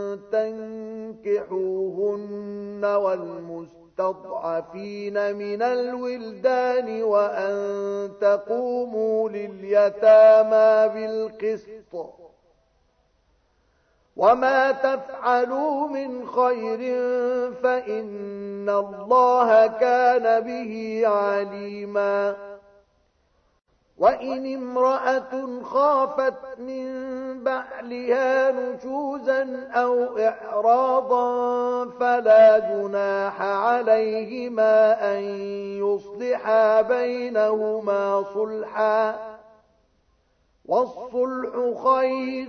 تنكحوهن والمستضعفين من الولدان وأن تقوموا لليتامى بالقسط وما تفعلوا من خير فإن الله كان به عليما وإن امرأة خافت من بعلها نشوزا أو إعراضا فلا جناح عليهما أن يصلحا بينهما صلحا والصلح خير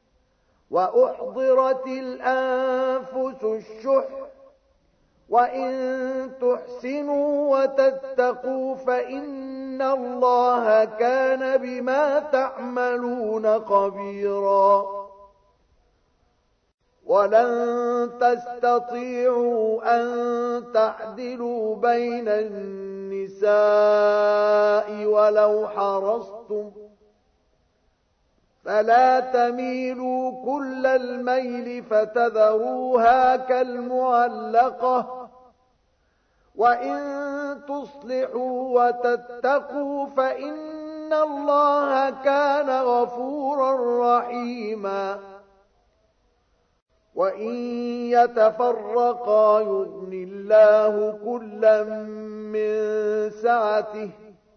وأحضرت الأنفس الشح وإن تحسنوا وتتقوا فإن الله كان بما تعملون خبيرا ولن تستطيعوا أن تعدلوا بين النساء ولو حرصتم فلا تميلوا كل الميل فتذروها كالمعلقة وإن تصلحوا وتتقوا فإن الله كان غفورا رحيما وإن يتفرقا يغن الله كلا من سعته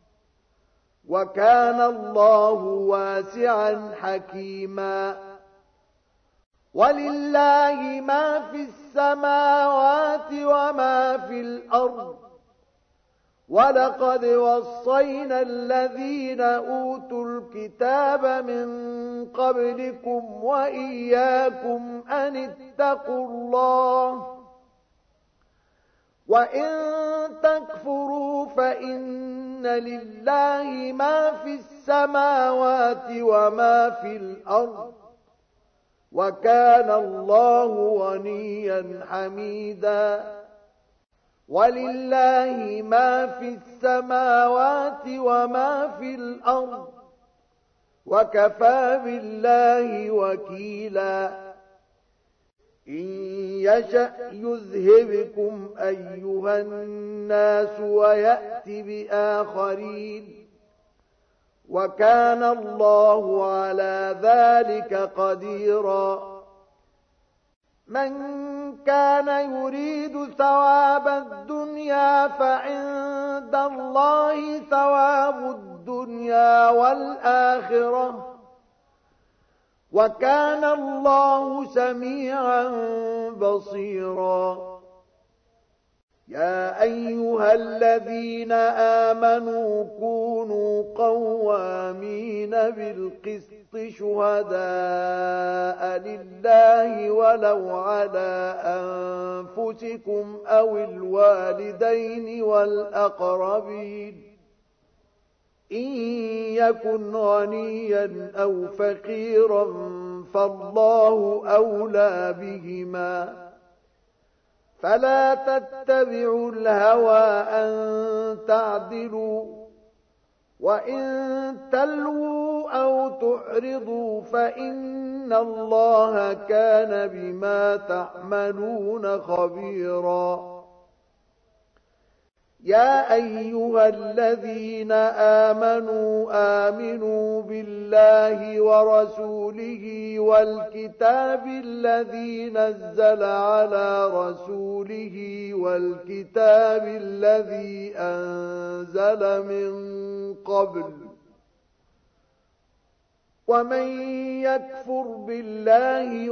وكان الله واسعا حكيما ولله ما في السماوات وما في الأرض ولقد وصينا الذين أوتوا الكتاب من قبلكم وإياكم أن اتقوا الله وإن تكفروا فإن لله ما في السماوات وما في الأرض وكان الله غنيا حميدا ولله ما في السماوات وما في الأرض وكفى بالله وكيلا إن يشأ يذهبكم أيها الناس ويأت بآخرين وكان الله على ذلك قديرا من كان يريد ثواب الدنيا فعند الله ثواب الدنيا والآخرة وكان الله سميعا بصيرا يا أيها الذين آمنوا كونوا قوامين بالقسط شهداء لله ولو على أنفسكم أو الوالدين والأقربين إن يكن غنيا أو فقيرا فالله أولى بهما فلا تتبعوا الهوى أن تعدلوا وإن تلووا أو تعرضوا فإن الله كان بما تعملون خبيرا يا أيها الذين آمنوا بالله ورسوله والكتاب الذي نزل على رسوله والكتاب الذي أنزل من قبل ومن يكفر بالله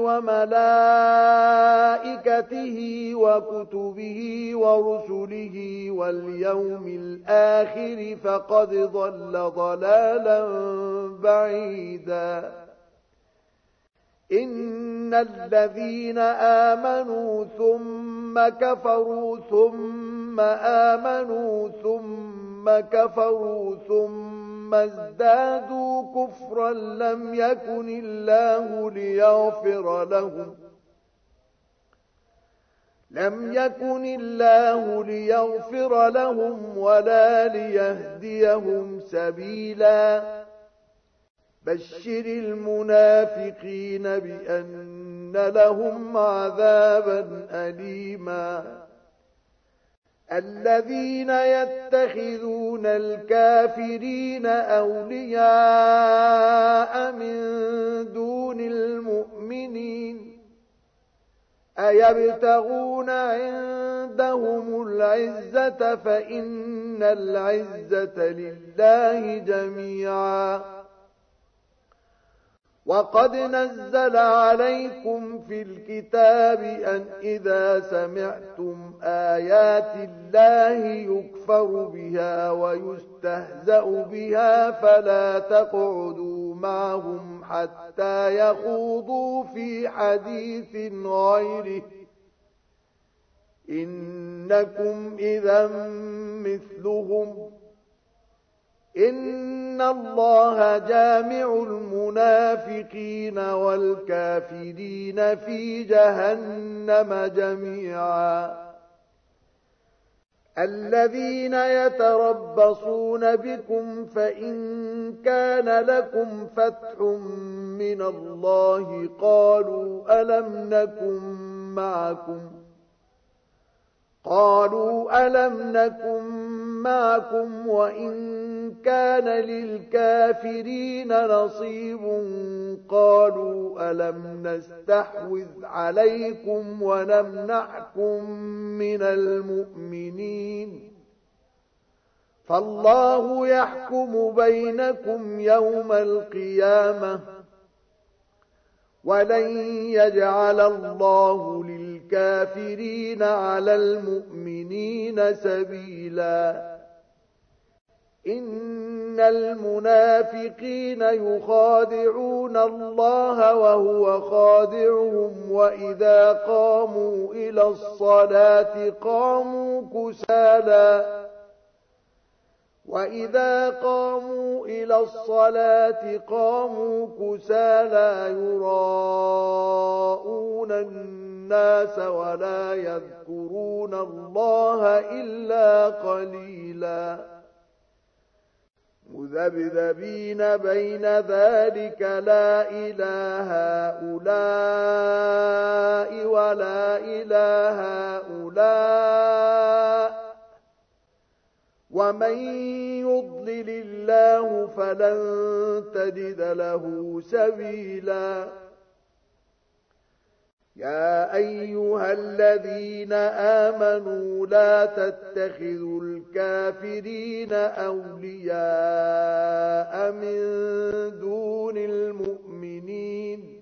وملائكته وكتبه ورسله واليوم الآخر فقد ضل ضلالا بعيدا إن الذين آمنوا ثم كفروا ثم آمنوا ثم كفروا ثم ازدادوا كفرا لم يكن الله ليغفر لهم ولا ليهديهم سبيلا بشر المنافقين بأن لهم عذابا أليما الذين يتخذون الكافرين أولياء من دون المؤمنين أيبتغون عندهم العزة فإن العزة لله جميعا وقد نزل عليكم في الكتاب أن إذا سمعتم آيات الله يكفر بها ويستهزأ بها فلا تقعدوا معهم حتى يخوضوا في حديث غيره إنكم إذا مثلهم إن الله جامع المنافقين والكافرين في جهنم جميعا الذين يتربصون بكم فإن كان لكم فتح من الله قالوا ألم نكن معكم وإن كان للكافرين نصيب قالوا ألم نستحوذ عليكم ونمنعكم من المؤمنين فالله يحكم بينكم يوم القيامة ولن يجعل الله للكافرين على المؤمنين سبيلا إن المنافقين يخادعون الله وهو خادعهم وإذا قاموا إلى الصلاة قاموا كسالى يراءون الناس ولا يذكرون الله إلا قليلا مذبذبين بين ذلك لا إله هؤلاء ولا إله هؤلاء ومن يضلل الله فلن تجد له سبيلا يا أيها الذين آمنوا لا تتخذوا الكافرين أولياء من دون المؤمنين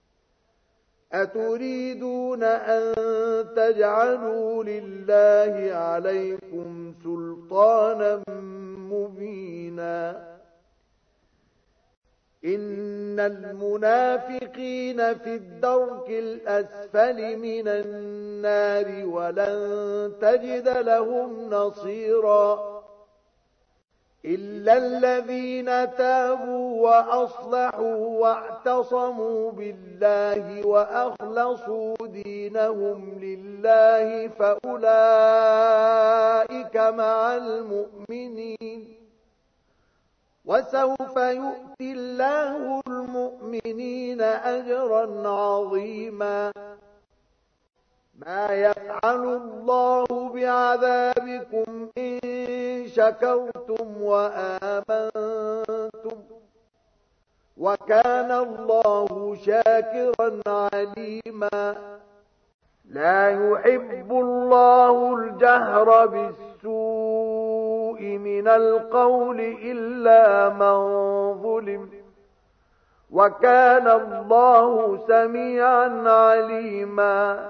أتريدون أن تجعلوا لله عليكم سلطانا مبينا إن المنافقين في الدرك الأسفل من النار ولن تجد لهم نصيرا إلا الذين تابوا وأصلحوا واعتصموا بالله وأخلصوا دينهم لله فأولئك مع المؤمنين وسوف يؤتي الله المؤمنين أجرا عظيما ما يفعل الله بعذابكم إن شكرتم وآمنتم وكان الله شاكرا عليما لا يحب الله الجهر بالسوء من القول إلا من ظلم وكان الله سميعا عليما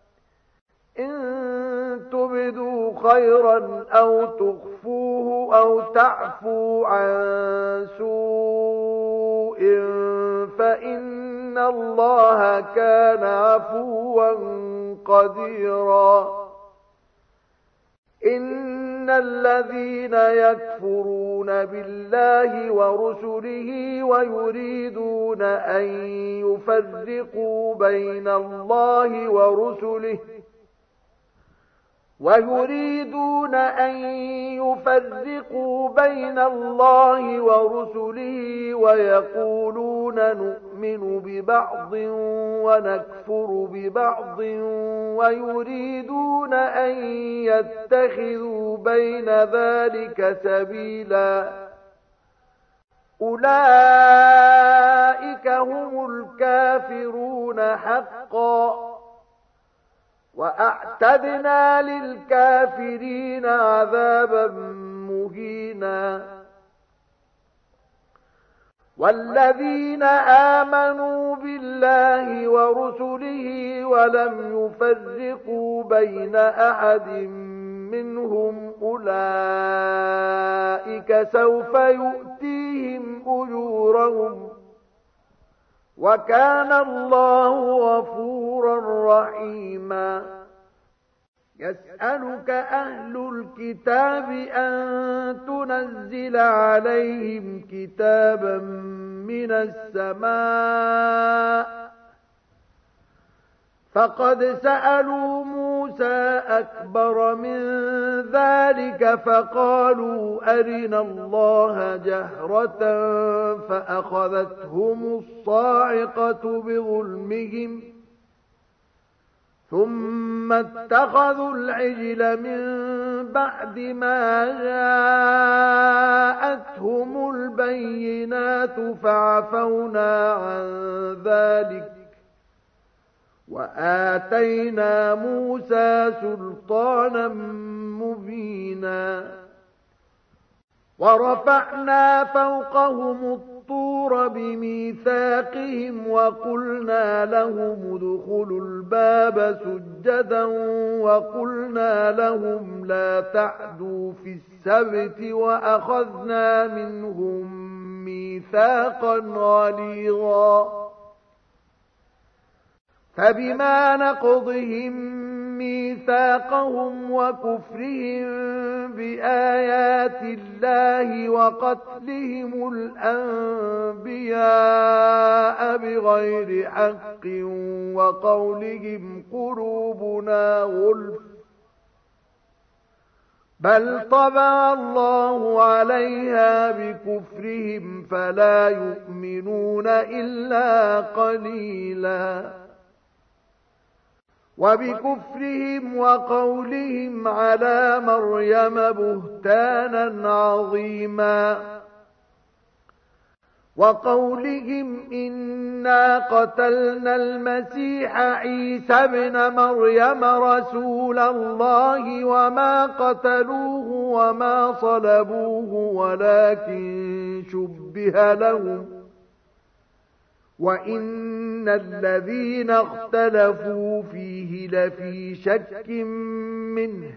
إن تبدوا خيرا أو تخفوه أو تعفوا عن سوء فإن الله كان عفوا قديرا إن الذين يكفرون بالله ورسله ويريدون أن يفرقوا بين الله ورسله ويقولون نؤمن ببعض ونكفر ببعض ويريدون أن يتخذوا بين ذلك سبيلا أولئك هم الكافرون حقا وأعتدنا للكافرين عذابا مهينا والذين آمنوا بالله ورسله ولم يفرقوا بين أحد منهم أولئك سوف يؤتيهم أجورهم وكان الله غفورا رحيما يسألك أهل الكتاب أن تنزل عليهم كتابا من السماء فقد سألوا موسى أكبر من ذلك فقالوا أرنا الله جهرة فأخذتهم الصاعقة بظلمهم ثم اتخذوا العجل من بعد ما جاءتهم البينات فعفونا عن ذلك وآتينا موسى سلطانا مبينا ورفعنا فوقهم الطور بميثاقهم وقلنا لهم ادخلوا الباب سجدا وقلنا لهم لا تعدوا في السبت وأخذنا منهم ميثاقا غليظا فبما نقضهم ميثاقهم وكفرهم بآيات الله وقتلهم الأنبياء بغير حق وقولهم قلوبنا غلف بل طبع الله عليها بكفرهم فلا يؤمنون إلا قليلا وبكفرهم وقولهم على مريم بهتانا عظيما وقولهم إنا قتلنا المسيح عيسى ابن مريم رسول الله وما قتلوه وما صلبوه ولكن شبه لهم وإن الذين اختلفوا فيه لفي شك منه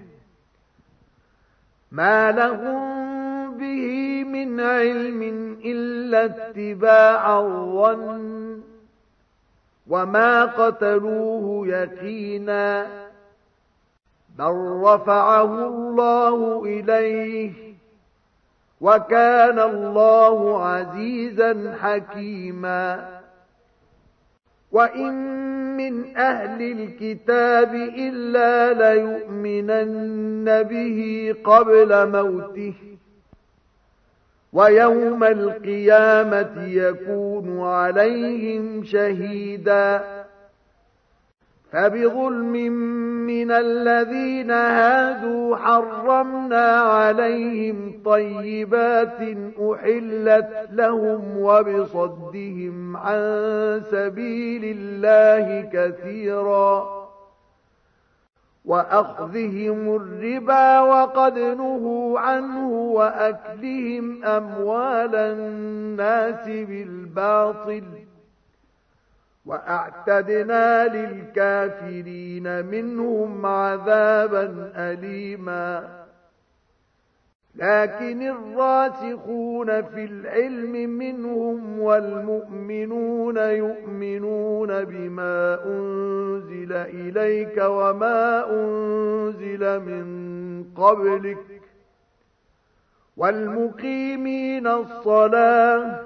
ما لهم به من علم إلا اتباع الظن وما قتلوه يقينا بل رفعه الله إليه وكان الله عزيزا حكيما وإن من أهل الكتاب إلا ليؤمنن به قبل موته ويوم القيامة يكون عليهم شهيدا فبظلم من الذين هادوا حرمنا عليهم طيبات أحلت لهم وبصدهم عن سبيل الله كثيرا وأخذهم الربا وقد نهوا عنه وأكلهم أموال الناس بالباطل وأعتدنا للكافرين منهم عذابا أليما لكن الراسخون في العلم منهم والمؤمنون يؤمنون بما أنزل إليك وما أنزل من قبلك والمقيمين الصلاة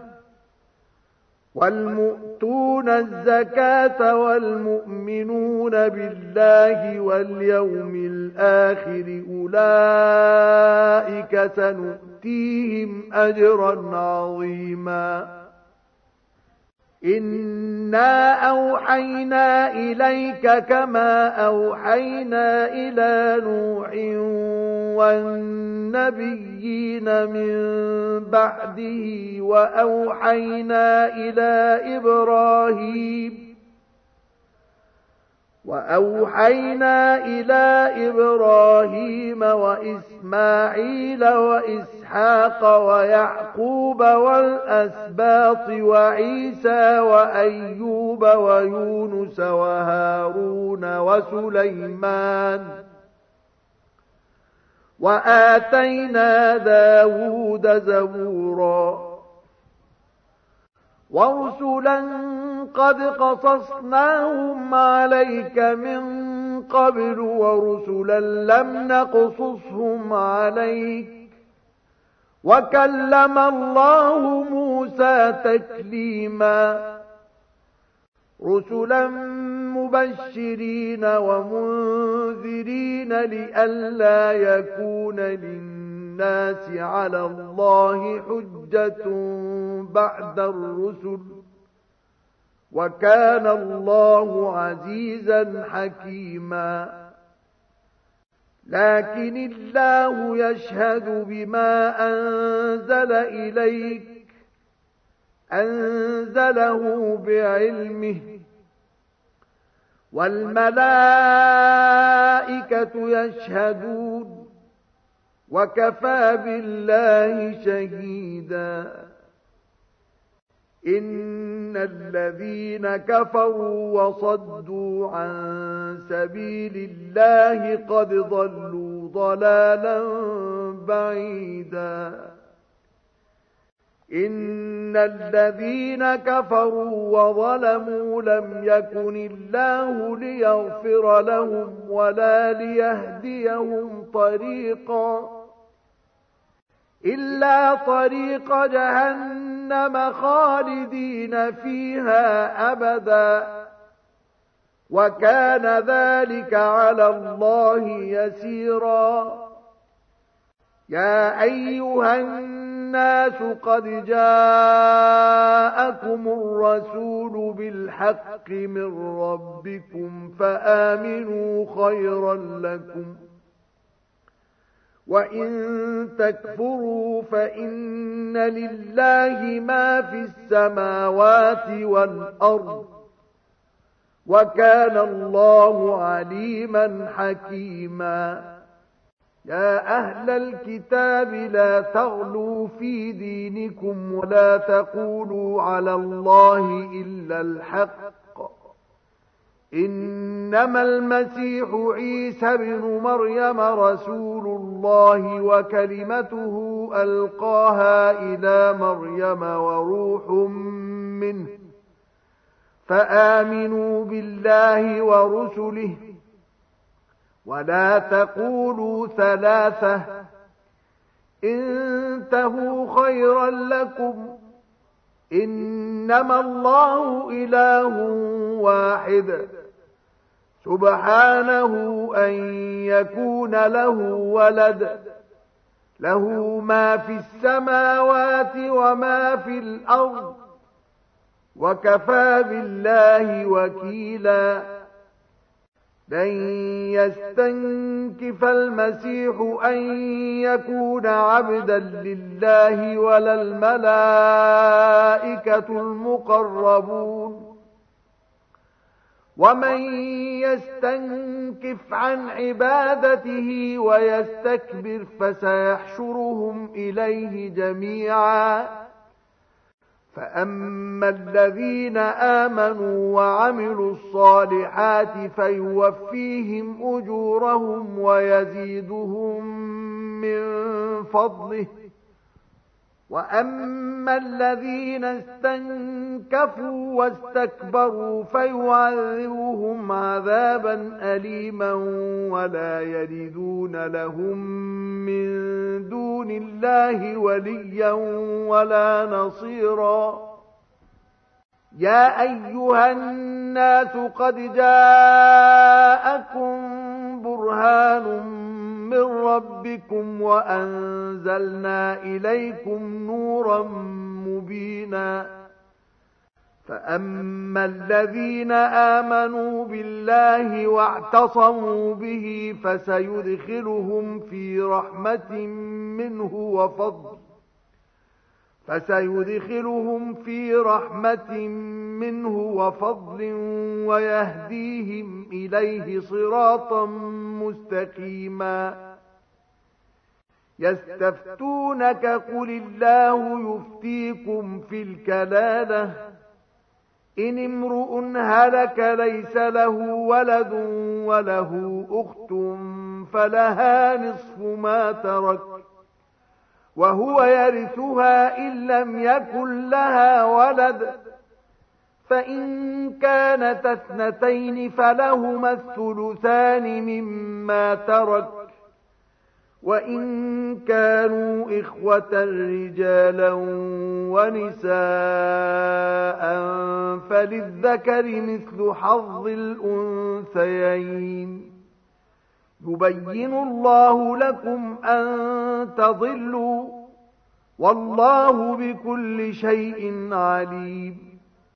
والمؤتون الزكاة والمؤمنون بالله واليوم الآخر أولئك سنؤتيهم أجرا عظيما إنا أوحينا إليك كما أوحينا إلى نوح والنبيين من بعده وأوحينا إلى إبراهيم وإسماعيل وإسحاق ويعقوب والأسباط وعيسى وأيوب ويونس وهارون وسليمان وآتينا داود زبورا ورسلا قد قصصناهم عليك من قبل ورسلا لم نقصصهم عليك وكلم الله موسى تكليما رسلا مبشرين ومنذرين لئلا يكون للناس على الله حجة بعد الرسل وكان الله عزيزا حكيما لكن الله يشهد بما أنزل إليك أنزله بعلمه والملائكة يشهدون وكفى بالله شهيدا إن الذين كفروا وصدوا عن سبيل الله قد ضلوا ضلالا بعيدا إن الذين كفروا وظلموا لم يكن الله ليغفر لهم ولا ليهديهم طريقا إلا طريق جهنم خالدين فيها أبدا وكان ذلك على الله يسيرا يا أيها الناس قد جاءكم الرسول بالحق من ربكم فآمنوا خيرا لكم وإن تكفروا فإن لله ما في السماوات والأرض وكان الله عليما حكيما يا أهل الكتاب لا تغلوا في دينكم ولا تقولوا على الله إلا الحق إنما المسيح عيسى بن مريم رسول الله وكلمته ألقاها إلى مريم وروح منه فآمنوا بالله ورسله ولا تقولوا ثلاثة انتهوا خيرا لكم إنما الله إله واحد سبحانه أن يكون له ولد له ما في السماوات وما في الأرض وكفى بالله وكيلا لن يستنكف المسيح أن يكون عبدا لله ولا الملائكة المقربون ومن يستنكف عن عبادته ويستكبر فسيحشرهم إليه جميعا فأما الذين آمنوا وعملوا الصالحات فيوفيهم أجورهم ويزيدهم من فضله وأما الذين استنكفوا واستكبروا فيعذبهم عذابا أليما ولا يجدون لهم من دون الله وليا ولا نصيرا يا أيها الناس قد جاءكم برهان من ربكم وأنزلنا إليكم نورا مبينا فأما الذين آمنوا بالله واعتصموا به فسيدخلهم في رحمة منه وفضل ويهديهم إليه صراطا مستقيما يستفتونك قل الله يفتيكم في الكلالة إن امرؤ هلك ليس له ولد وله أخت فلها نصف ما ترك وهو يرثها إن لم يكن لها ولد فإن كانت اثنتين فلهما الثلثان مما ترك وإن كانوا إخوة رجالا ونساء فللذكر مثل حظ الأنثيين يبين الله لكم أن تضلوا والله بكل شيء عليم